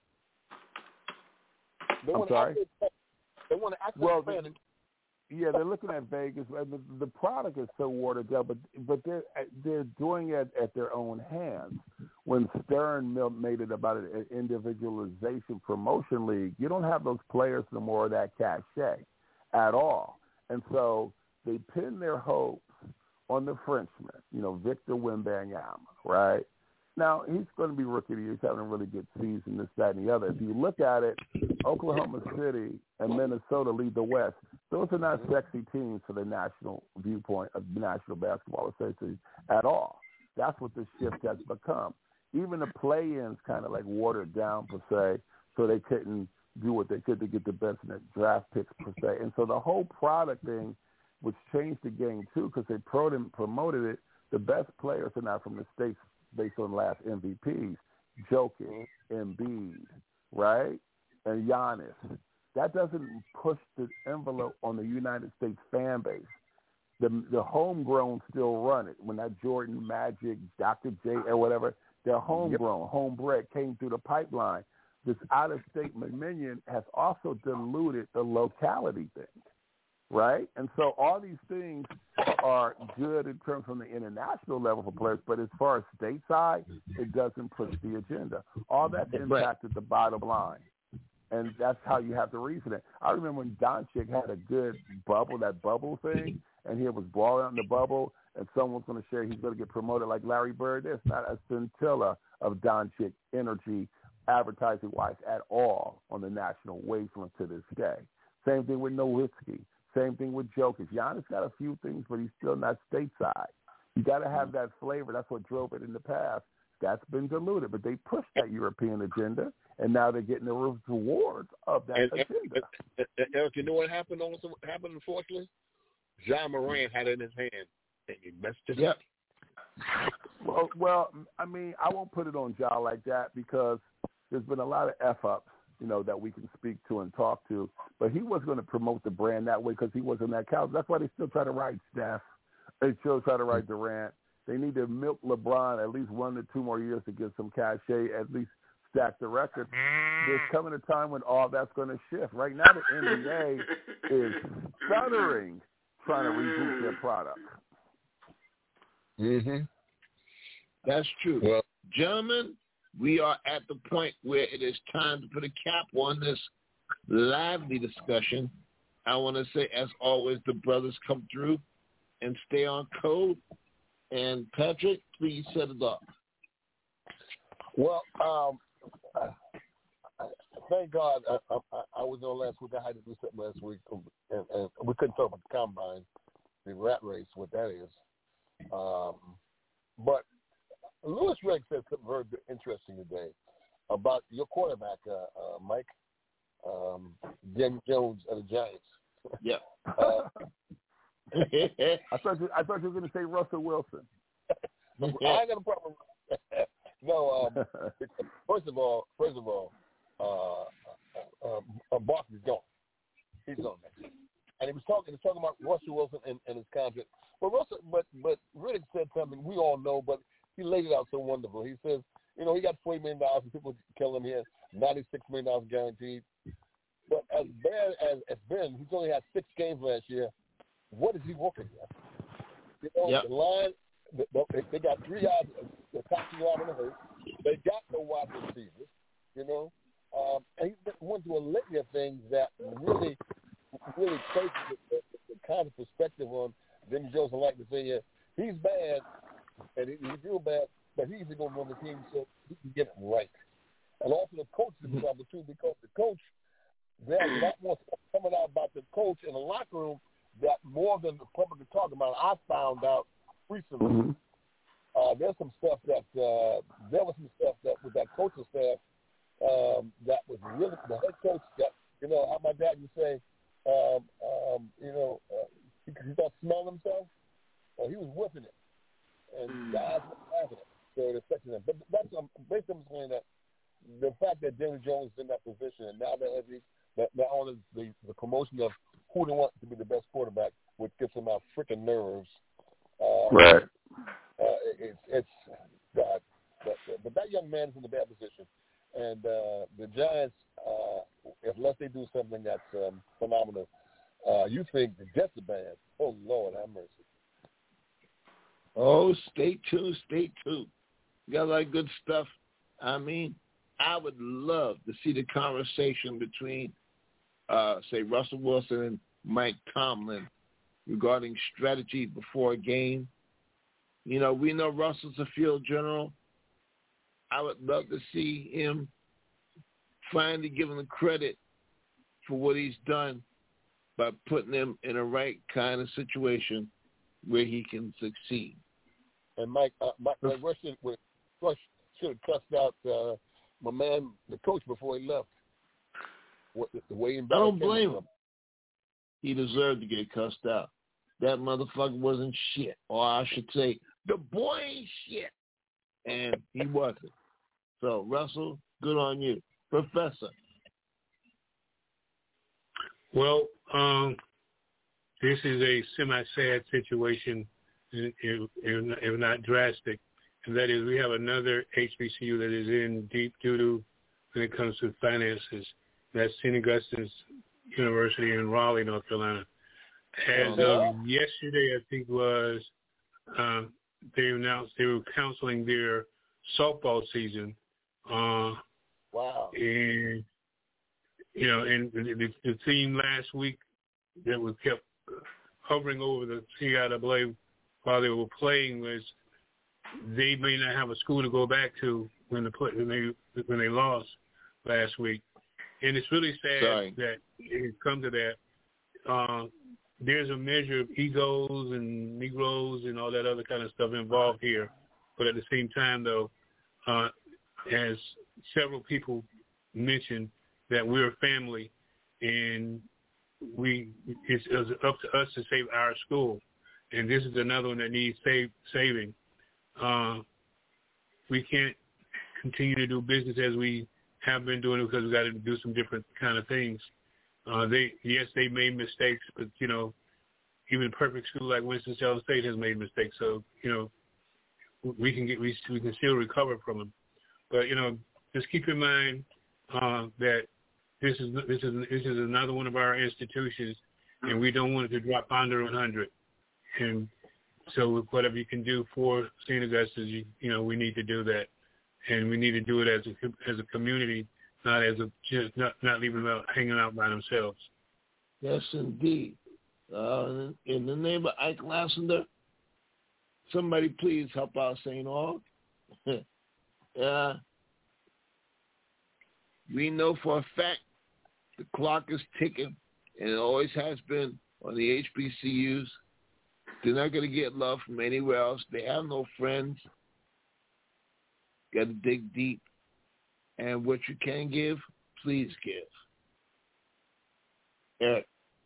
I'm sorry? They want to actually pin. Yeah, they're looking at Vegas. The product is so watered down, but they're doing it at their own hands. When Stern made it about an individualization promotion league, you don't have those players no more of that cachet at all. And so they pin their hopes on the Frenchman, Victor Wembanyama, right? Now, he's going to be rookie of the year. He's having a really good season, this, that, and the other. If you look at it, Oklahoma City and Minnesota lead the West. Those are not sexy teams for the national viewpoint of the National Basketball Association at all. That's what this shift has become. Even the play-ins kind of like watered down, per se, so they couldn't do what they could to get the best in the draft picks, per se. And so the whole product thing, which changed the game, too, because they promoted it, the best players are not from the States based on last MVPs, Jokic, Embiid, right, and Giannis. That doesn't push the envelope on the United States fan base. The homegrown still run it. When that Jordan, Magic, Dr. J, or whatever, they're homegrown, homebred, came through the pipeline. This out-of-state minion has also diluted the locality thing, right? And so all these things are good in terms of the international level for players, but as far as stateside, it doesn't push the agenda. All that's impacted the bottom line, and that's how you have to reason it. I remember when Doncic had a good bubble, that bubble thing, and he was balling out in the bubble, and someone's going to share he's going to get promoted like Larry Bird. There's not a scintilla of Doncic energy advertising-wise at all on the national wavelength to this day. Same thing with Nowitzki. Same thing with Jokic. Giannis got a few things, but he's still not stateside. You got to have that flavor. That's what drove it in the past. That's been diluted, but they pushed that European agenda, and now they're getting the rewards of that agenda. Eric, you know what happened? Also, what happened, unfortunately? John Moran had it in his hand, and he messed it up. Well, I mean, I won't put it on Ja like that because there's been a lot of F-ups, that we can speak to and talk to. But he was going to promote the brand that way because he wasn't that caliber. That's why they still try to ride Steph. They still try to ride Durant. They need to milk LeBron at least 1 to 2 more years to get some cachet, at least stack the record. There's coming a time when all that's going to shift. Right now, the NBA is stuttering trying to reboot their product. Mm-hmm. That's true. Well, gentlemen, we are at the point where it is time to put a cap on this lively discussion. I want to say, as always, the brothers come through and stay on code. And Patrick, please set it up. Well, thank God I was on last week. I had to do something last week, and we couldn't talk about the combine, the rat race, what that is. But Louis Rigg said something very interesting today about your quarterback, Mike, Daniel Jones of the Giants. Yeah. I thought you were going to say Russell Wilson. I ain't got a problem. No. First of all, Barkley's gone. He's gone next. And he was talking about Russell Wilson and his contract. But Riddick said something we all know, but he laid it out so wonderful. He says, he got $40 million and people kill him here, $96 million guaranteed. But as bad as it's been, he's only had 6 games last year. What is he working with? The line, they got 3 yards, the top 3 yards in the hurt. They got no wide receivers, and he went to a litany of things that really places the kind of perspective on Jimmy Jones. I like to say, he's bad, and he's real bad, but he's going to run the team so he can get it right. And also the coach is in trouble, too, because the coach, there's a lot more stuff coming out about the coach in the locker room that more than the public is talking about. I found out recently there's some stuff that there was some stuff that with that coaching staff that was really the head coach that how my dad would say he thought smelling himself. He was whipping it, and guys were having it. So it affected him. But that's basically I'm saying that the fact that Daniel Jones is in that position and now that only the promotion of who they want to be the best quarterback, which gets them out freaking nerves. Right. It's God. But that young man is in a bad position. And the Giants, unless they do something that's phenomenal, you think the Jets are bad. Oh, Lord, have mercy. Oh, stay tuned. You got a lot of good stuff. I mean, I would love to see the conversation between, say, Russell Wilson and Mike Tomlin regarding strategy before a game. We know Russell's a field general. I would love to see him finally given the credit for what he's done by putting him in a right kind of situation where he can succeed. And Mike Rush should have cussed out my man, the coach, before he left. The way I don't blame him. He deserved to get cussed out. That motherfucker wasn't shit. Or I should say, the boy ain't shit. And he wasn't. So, Russell, good on you. Professor. Well, this is a semi-sad situation, if not drastic, and that is we have another HBCU that is in deep doo-doo when it comes to finances. That's St. Augustine's University in Raleigh, North Carolina. As of yesterday, I think was, they announced they were canceling their softball season. Wow. And, and the theme last week that was kept hovering over the CIAA while they were playing was they may not have a school to go back to when they lost last week. And it's really sad that it comes to that. There's a measure of egos and Negroes and all that other kind of stuff involved here. But at the same time, though, as several people mentioned, that we're a family and it's up to us to save our school. And this is another one that needs saving. We can't continue to do business as we have been doing it because we got to do some different kind of things. They made mistakes, but even a perfect school like Winston-Salem State has made mistakes. So we can still recover from them. But just keep in mind that this is another one of our institutions, and we don't want it to drop under 100. And so whatever you can do for St. Augustine, we need to do that, and we need to do it as a community, not not leaving them out hanging out by themselves. Yes, indeed. In the name of Ike Lassender, somebody please help out St. Aug. We know for a fact the clock is ticking, and it always has been on the HBCUs. They're not going to get love from anywhere else. They have no friends. Got to dig deep. And what you can give, please give. Eric.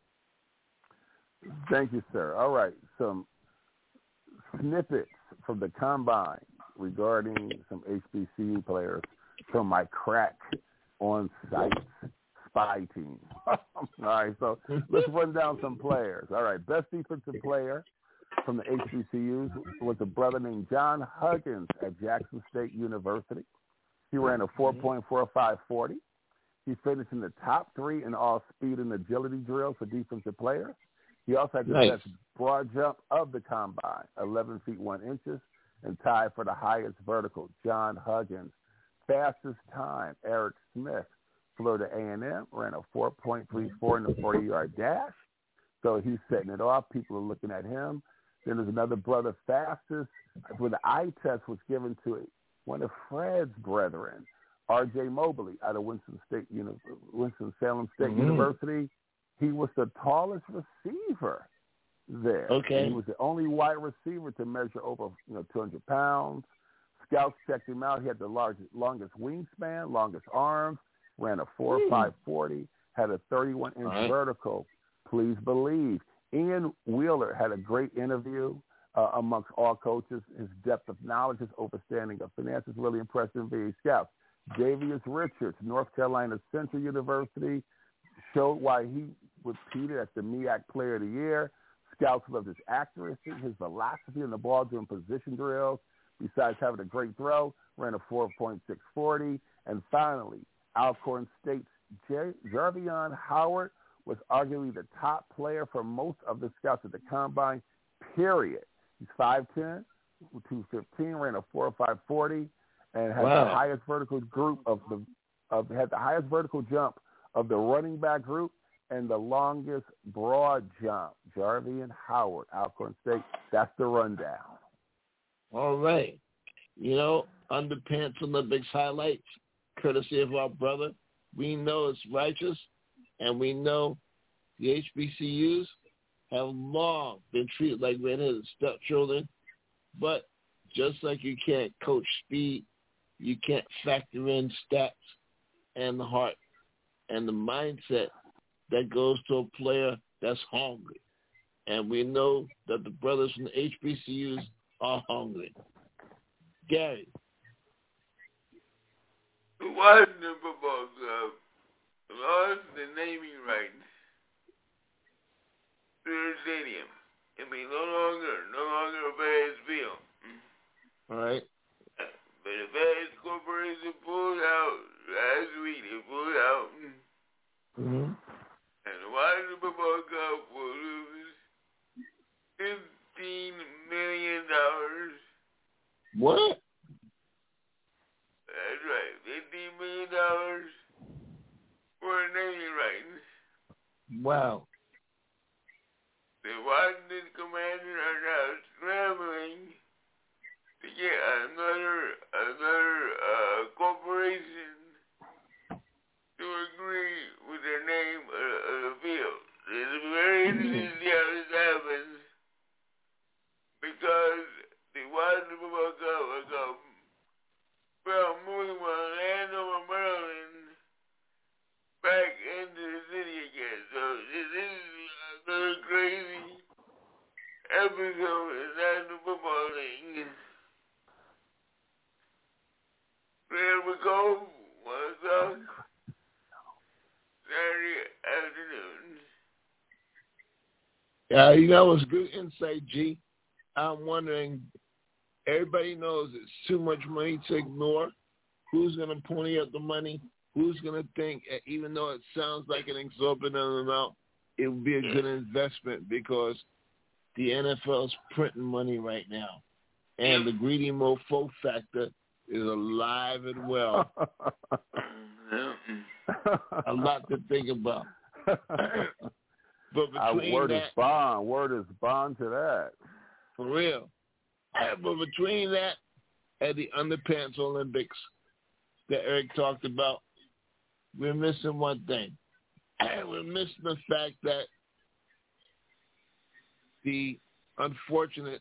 Thank you, sir. All right. Some snippets from the combine regarding some HBCU players from my crack on-site spy team. All right, so let's run down some players. All right, best defensive player from the HBCUs was a brother named John Huggins at Jackson State University. He ran a 4.4540. He finished in the top 3 in all speed and agility drills for defensive players. He also had the best broad jump of the combine, 11 feet 1 inches, and tied for the highest vertical. John Huggins. Fastest time, Eric Smith, Florida A&M, ran a 4.34 in the 40-yard dash. So he's setting it off. People are looking at him. Then there's another brother, fastest, when the eye test was given to one of Fred's brethren, R.J. Mobley, out of Winston-Salem State University. He was the tallest receiver there. Okay. And he was the only white receiver to measure over 200 pounds. Scouts checked him out. He had the longest wingspan, longest arms, ran a 4.540, had a 31-inch vertical. Please believe. Ian Wheeler had a great interview amongst all coaches. His depth of knowledge, his understanding of finances really impressed NBA scouts. Davius Richards, North Carolina Central University, showed why he repeated as the MEAC Player of the Year. Scouts loved his accuracy, his velocity in the ball during position drills. Besides having a great throw, ran a 4.640. And finally, Alcorn State's Jarvion Howard was arguably the top player for most of the scouts at the combine, period. He's 5'10", 215, ran a 4.540, and had the highest vertical had the highest vertical jump of the running back group and the longest broad jump. Jarvion Howard, Alcorn State. That's the rundown. All right. Underpants Olympics highlights, courtesy of our brother. We know it's righteous, and we know the HBCUs have long been treated like redheaded stepchildren. But just like you can't coach speed, you can't factor in stats and the heart and the mindset that goes to a player that's hungry. And we know that the brothers from the HBCUs are hungry. Gary. The Washington Football Club lost the naming rights to their stadium. It may no longer a Bears field. All right. But the Bears Corporation pulled out last week. They pulled out. Mm-hmm. And the Washington Football Club will lose $15 million. What? That's right. $15 million for naming rights. Wow. The Washington Commanders are now scrambling to get another corporation to agree with the name of the field. It's very interesting to see how this happens because the Washington Football Club from moving from Landover, Maryland, back into the city again. So this is another crazy episode in National Football League. There we go. 1 o'clock Saturday afternoon. It's good insight, G. I'm wondering, everybody knows it's too much money to ignore. Who's going to pony up the money? Who's going to think, even though it sounds like an exorbitant amount, it would be a good investment because the NFL is printing money right now. And the greedy mofo factor is alive and well. A lot to think about. But between word is bond to that. For real. But between that and the Underpants Olympics that Eric talked about, we're missing one thing. We're missing the fact that the unfortunate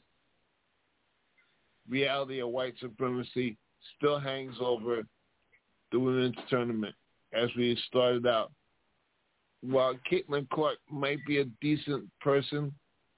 reality of white supremacy still hangs over the women's tournament as we started out. While Caitlin Clark might be a decent person,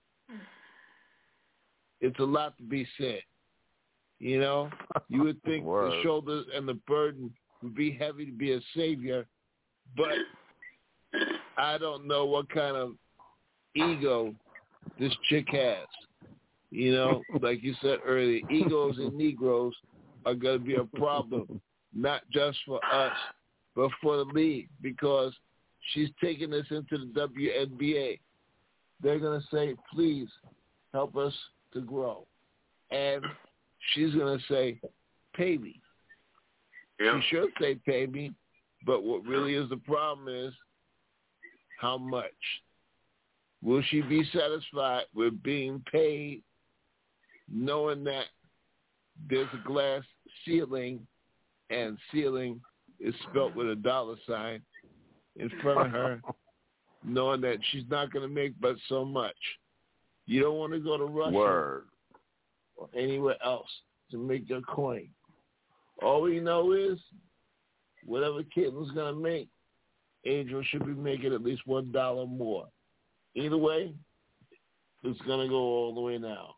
it's a lot to be said. You know, you would think the shoulders and the burden would be heavy to be a savior, but I don't know what kind of ego this chick has. You know, like you said earlier, egos and Negroes are going to be a problem, not just for us, but for the league, because she's taking this into the WNBA. They're going to say, please help us to grow. And she's going to say, pay me. Yeah. She should say pay me, but what really is the problem is how much. Will she be satisfied with being paid, knowing that there's a glass ceiling and ceiling is spelt with a $sign in front of her, knowing that she's not going to make but so much? You don't want to go to Russia or anywhere else to make your coin. All we know is whatever Caitlin's going to make, Angel should be making at least $1 more. Either way, it's going to go all the way now.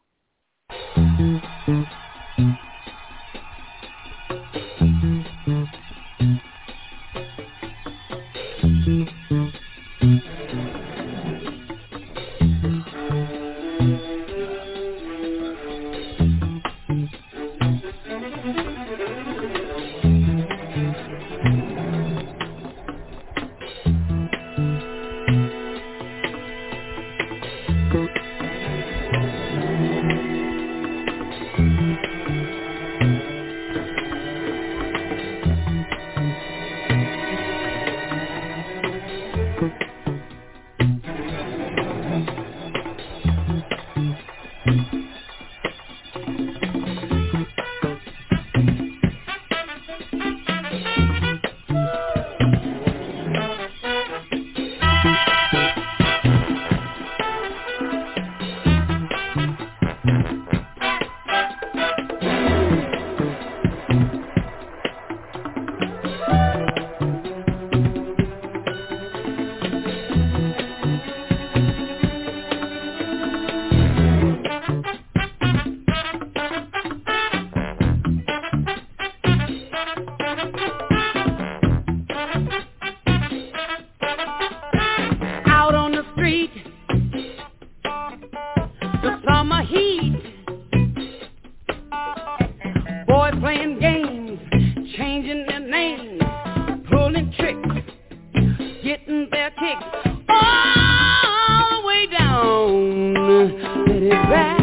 Boys playing games, changing their names, pulling tricks, getting their kicks all the way down. Let it ride.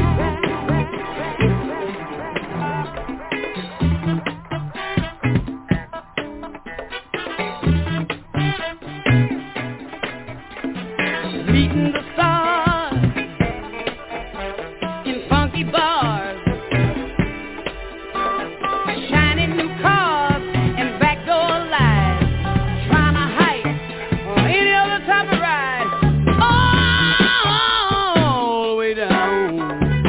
Meeting the stars in funky bars, shining new cars and backdoor lights, trying to hike or any other type of ride, all the way down.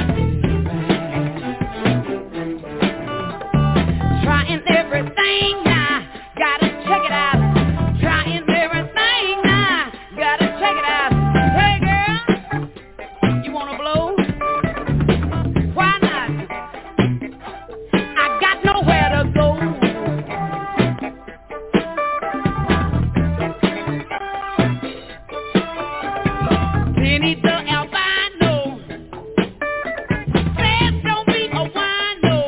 Trying everything now, gotta check it out. Trying everything now, gotta check it out. Hey girl, you wanna blow? Why not? I got nowhere to go. Penny the albino says don't be a wino.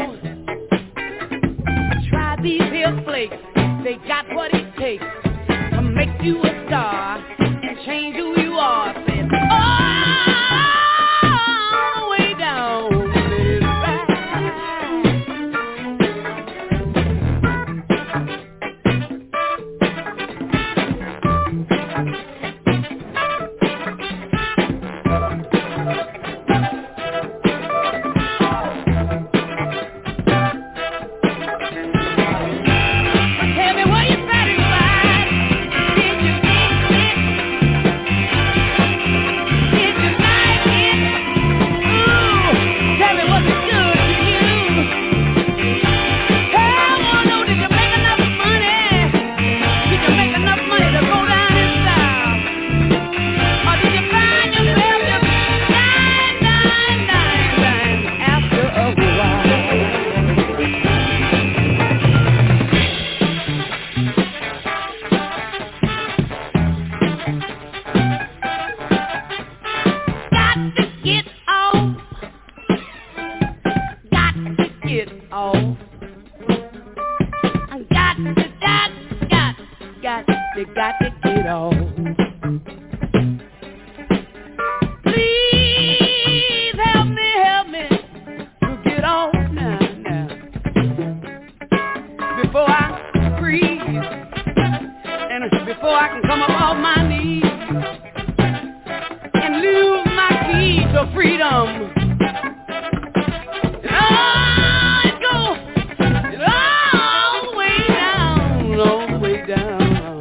Try these here flakes, they got what it takes to make you a star and change who you are. Said all the way down. Let it ride. Tell me, were you satisfied? Did you get it? Did you like it? Ooh, tell me, was it good to you? Hey, I wanna know, did you make enough money? Did you make enough money to go down in style? Or did you find yourself just dying after a while? Got to get off. Got to get off. I got to get off. Please help me to get off now. Before I freeze and before I can come up off my knees and lose my key to freedom. It goes all the way down, all the way down.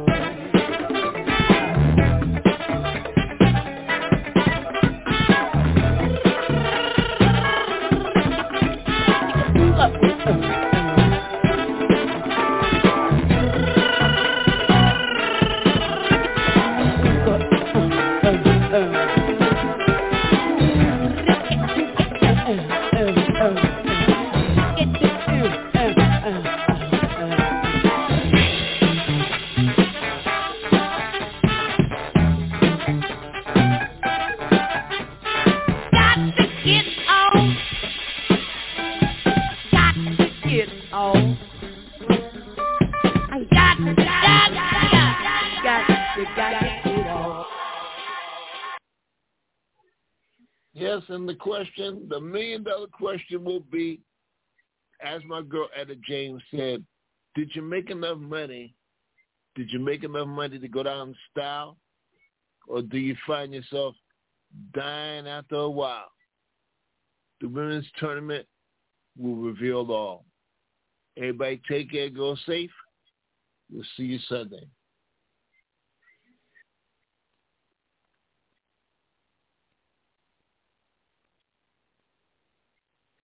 Yes, and the question, the $1 million question will be, as my girl Etta James said, did you make enough money? Did you make enough money to go down in style? Or do you find yourself dying after a while? The women's tournament will reveal all. Everybody take care, go safe. We'll see you Sunday.